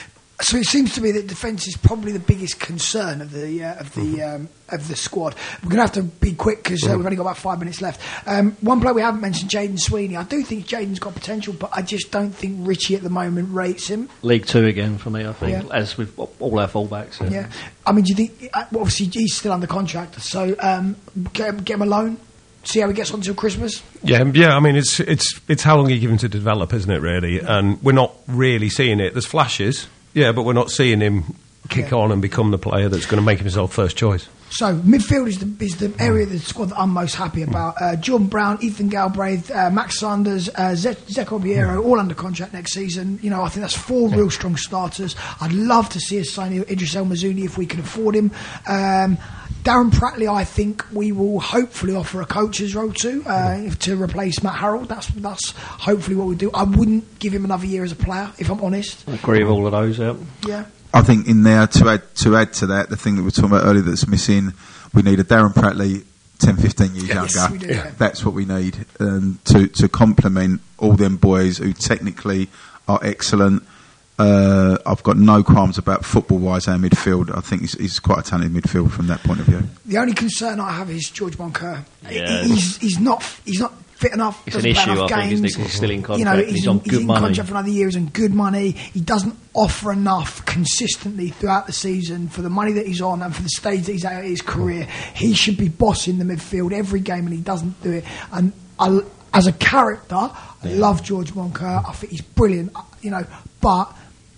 So it seems to me that defence is probably the biggest concern of the uh, of the um, of the squad. We're going to have to be quick because uh, we've only got about five minutes left. Um, one player we haven't mentioned, Jaden Sweeney. I do think Jaden's got potential, but I just don't think Richie at the moment rates him. League Two again for me, I think, Yeah. as with all our fullbacks. Yeah. Yeah, I mean, do you think? uh, well, obviously, he's still under contract, so um, get, him, get him a loan. See how he gets on until Christmas. Yeah, yeah. I mean, it's it's it's how long you give him to develop, isn't it? Really, and we're not really seeing it. There's flashes, yeah, but we're not seeing him kick Yeah. on and become the player that's going to make himself first choice. So midfield is the is the area of the squad that I'm most happy about. Uh, Jordan Brown, Ethan Galbraith, uh, Max Sanders, uh, Ze- Zeko Biero, all under contract next season. You know, I think that's four real strong starters. I'd love to see us sign Idris El Mazouni if we can afford him. Um, Darren Prattley, I think we will hopefully offer a coach's role to uh, to replace Matt Harrold. That's that's hopefully what we do. I wouldn't give him another year as a player, if I'm honest. I agree with all of those. Yeah. Yeah. I think in there to add to add to that, the thing that we were talking about earlier that's missing, we need a Darren Prattley ten, fifteen years Yes, younger. we do, yeah. That's what we need um, to to complement all them boys who technically are excellent. Uh, I've got no qualms about football-wise our midfield. I think he's, he's quite a talented midfield from that point of view. The only concern I have is George Moncur. Yeah. He's he's not he's not fit enough. It's an doesn't play issue, enough I think, games. isn't it? 'Cause he's still in contract You know, and he's, he's on in, good he's in money. contract for another year. He's on good money. He doesn't offer enough consistently throughout the season for the money that he's on and for the stage that he's at in his career. He should be bossing the midfield every game, and he doesn't do it. And I, as a character, I love George Moncur. I think he's brilliant. You know, but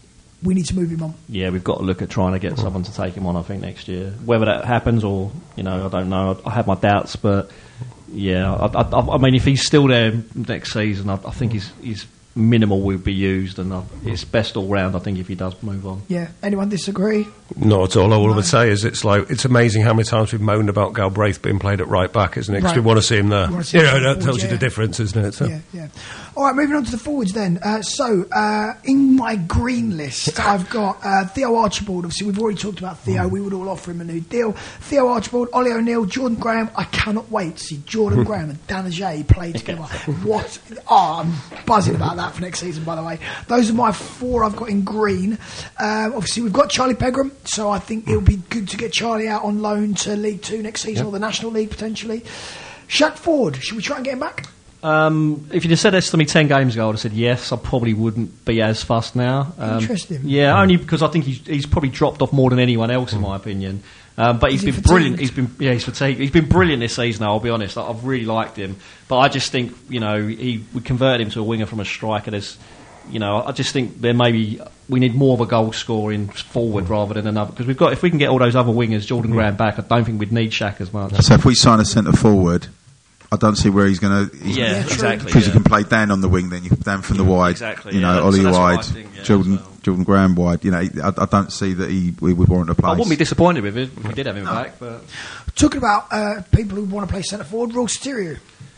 we need to move him on. Yeah, we've got to look at trying to get someone to take him on, I think, next year. Whether that happens or, you know, I don't know. I, I have my doubts, but, yeah, I, I, I mean, if he's still there next season, I, I think he's, he's minimal will be used, and uh, it's best all round, I think, if he does move on. Yeah. Anyone disagree? Not at all. All No. I would say is it's like it's amazing how many times we've moaned about Galbraith being played at right back, isn't it? Because Right. we want to see him there. You wanna see him Yeah, in the that tells forwards, you yeah. the difference, isn't it? So. Yeah, yeah. All right, moving on to the forwards then. Uh, so, uh, in my green list, I've got uh, Theo Archibald. Obviously, we've already talked about Theo. We would all offer him a new deal. Theo Archibald, Ollie O'Neill, Jordan Graham. I cannot wait to see Jordan Graham and Dan Ajay play together. What? Oh, I'm buzzing about that for next season, by the way. Those are my four I've got in green. Um, obviously, we've got Charlie Pegram, so I think it'll be good to get Charlie out on loan to League Two next season, Yep. or the National League potentially. Shaq Ford, should we try and get him back? Um, if you'd have said this to me ten games ago, I'd have said yes. I probably wouldn't be as fussed now. Um, Interesting. Yeah, only because I think he's, he's probably dropped off more than anyone else, in my opinion. Um, but Is he's he been fatigued? brilliant. He's been yeah, he's fatigued. He's been brilliant this season. I'll be honest. I- I've really liked him. But I just think, you know, he we converted him to a winger from a striker. There's, you know, I just think there maybe we need more of a goal scoring forward rather than another, because we've got if we can get all those other wingers, Jordan Graham back, I don't think we'd need Shaq as much. So if we sign a centre forward, I don't see where he's going to. Yeah, Yeah, true. exactly, Because yeah. you can play Dan on the wing, then you can Dan from the wide. exactly, You yeah. know, So Ollie that's what I wide, think, yeah, Jordan Jordan Graham wide. You know, I, I don't see that he, he would warrant a place. I wouldn't be disappointed with it if we did have him back, but Talking about uh, people who want to play centre forward, Roel Sotirio.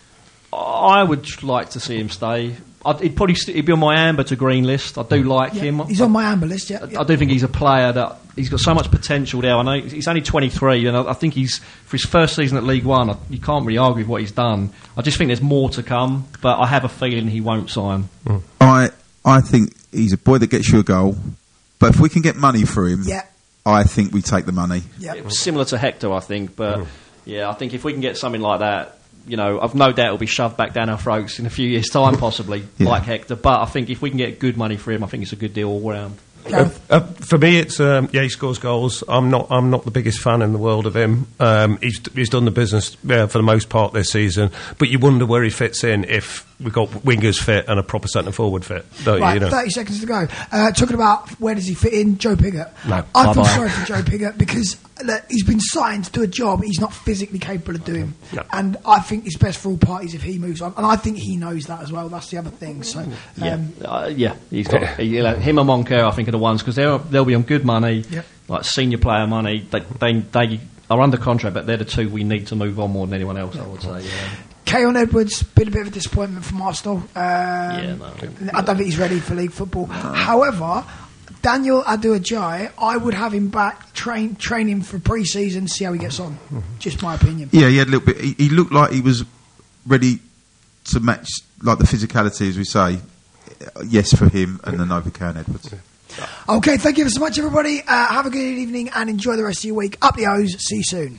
I would like to see him stay. I'd, he'd probably st- he'd be on my amber to green list. I do like Yeah, him. he's on my amber list, yeah. yeah. I do think he's a player that he's got so much potential there. I know he's only twenty-three, and I, I think he's for his first season at League One. I, you can't really argue with what he's done. I just think there's more to come, but I have a feeling he won't sign. I I think he's a boy that gets you a goal, but if we can get money for him, Yeah. I think we take the money. Yeah. It was similar to Hector, I think, but yeah, I think if we can get something like that. You know, I've no doubt it'll be shoved back down our throats in a few years' time, possibly, Yeah. like Hector. But I think if we can get good money for him, I think it's a good deal all round. Uh, uh, for me, it's um, yeah, he scores goals. I'm not. I'm not the biggest fan in the world of him. Um, he's he's done the business uh, for the most part this season, but you wonder where he fits in if we've got wingers fit and a proper centre forward fit, don't Right, you? you know? thirty seconds to go. Uh, talking about where does he fit in, Joe Pigott. No. I feel Bye-bye. sorry for Joe Pigott because look, he's been signed to do a job he's not physically capable of doing. No. And I think it's best for all parties if he moves on. And I think he knows that as well. That's the other thing. So, um, Yeah, uh, yeah, he's got he, you know, him and Moncur. I think are the ones because they'll they'll be on good money, Yep. like senior player money. They, they they are under contract, but they're the two we need to move on more than anyone else. I would say. Yeah. Keon Edwards, been a bit of a disappointment from Arsenal. Um, Yeah, no. I don't think he's ready for league football. However, Daniel Adu-Ajay, I would have him back, train train him for pre-season, see how he gets on. Just my opinion. Yeah, he had a little bit. He, he looked like he was ready to match, like the physicality, as we say. Uh, Yes, for him and then over Keon Edwards. Okay, thank you so much, everybody. Uh, have a good evening and enjoy the rest of your week. Up the O's. See you soon.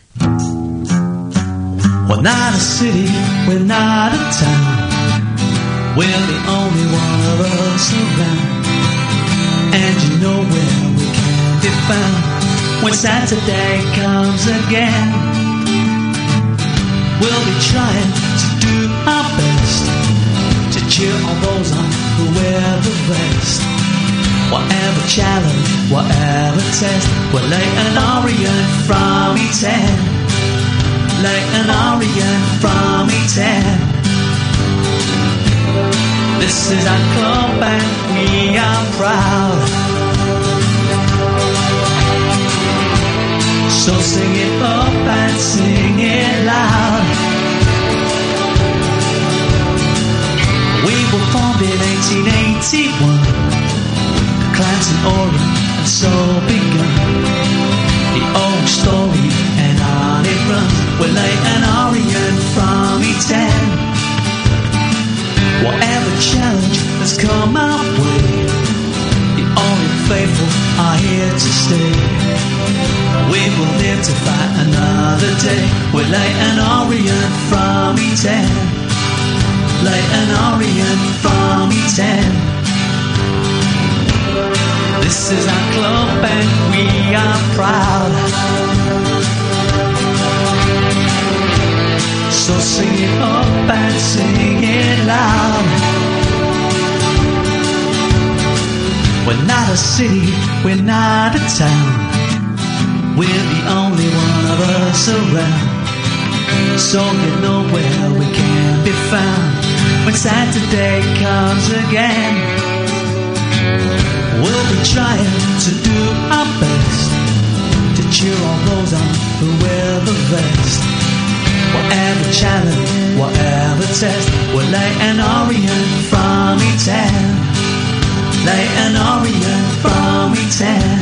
We're not a city, we're not a town. We're the only one of us around. And you know where we can be found when Saturday comes again. We'll be trying to do our best to cheer on those on who wear the vest. Whatever challenge, whatever test, we'll lay an Orient from E ten. Lay an Orient from E ten. This is our club and we are proud. So sing it up and sing it loud. We were formed in eighteen eighty-one. Clans in Orient and so begun. The old story and on it runs. We'll lay an Orient from E ten. Whatever challenge has come our way, the Orient faithful are here to stay. We will live to fight another day. We'll lay an Orient from E ten. Lay an Orient from E ten. This is our club and we are proud. So sing it up and sing it loud. We're not a city, we're not a town. We're the only one of us around. So get nowhere we can't be found. When Saturday comes again, we'll be trying to do our best to cheer all those on who wear the vest. Whatever challenge, whatever test, we'll lay an Orient from E ten. Lay an Orient from E ten.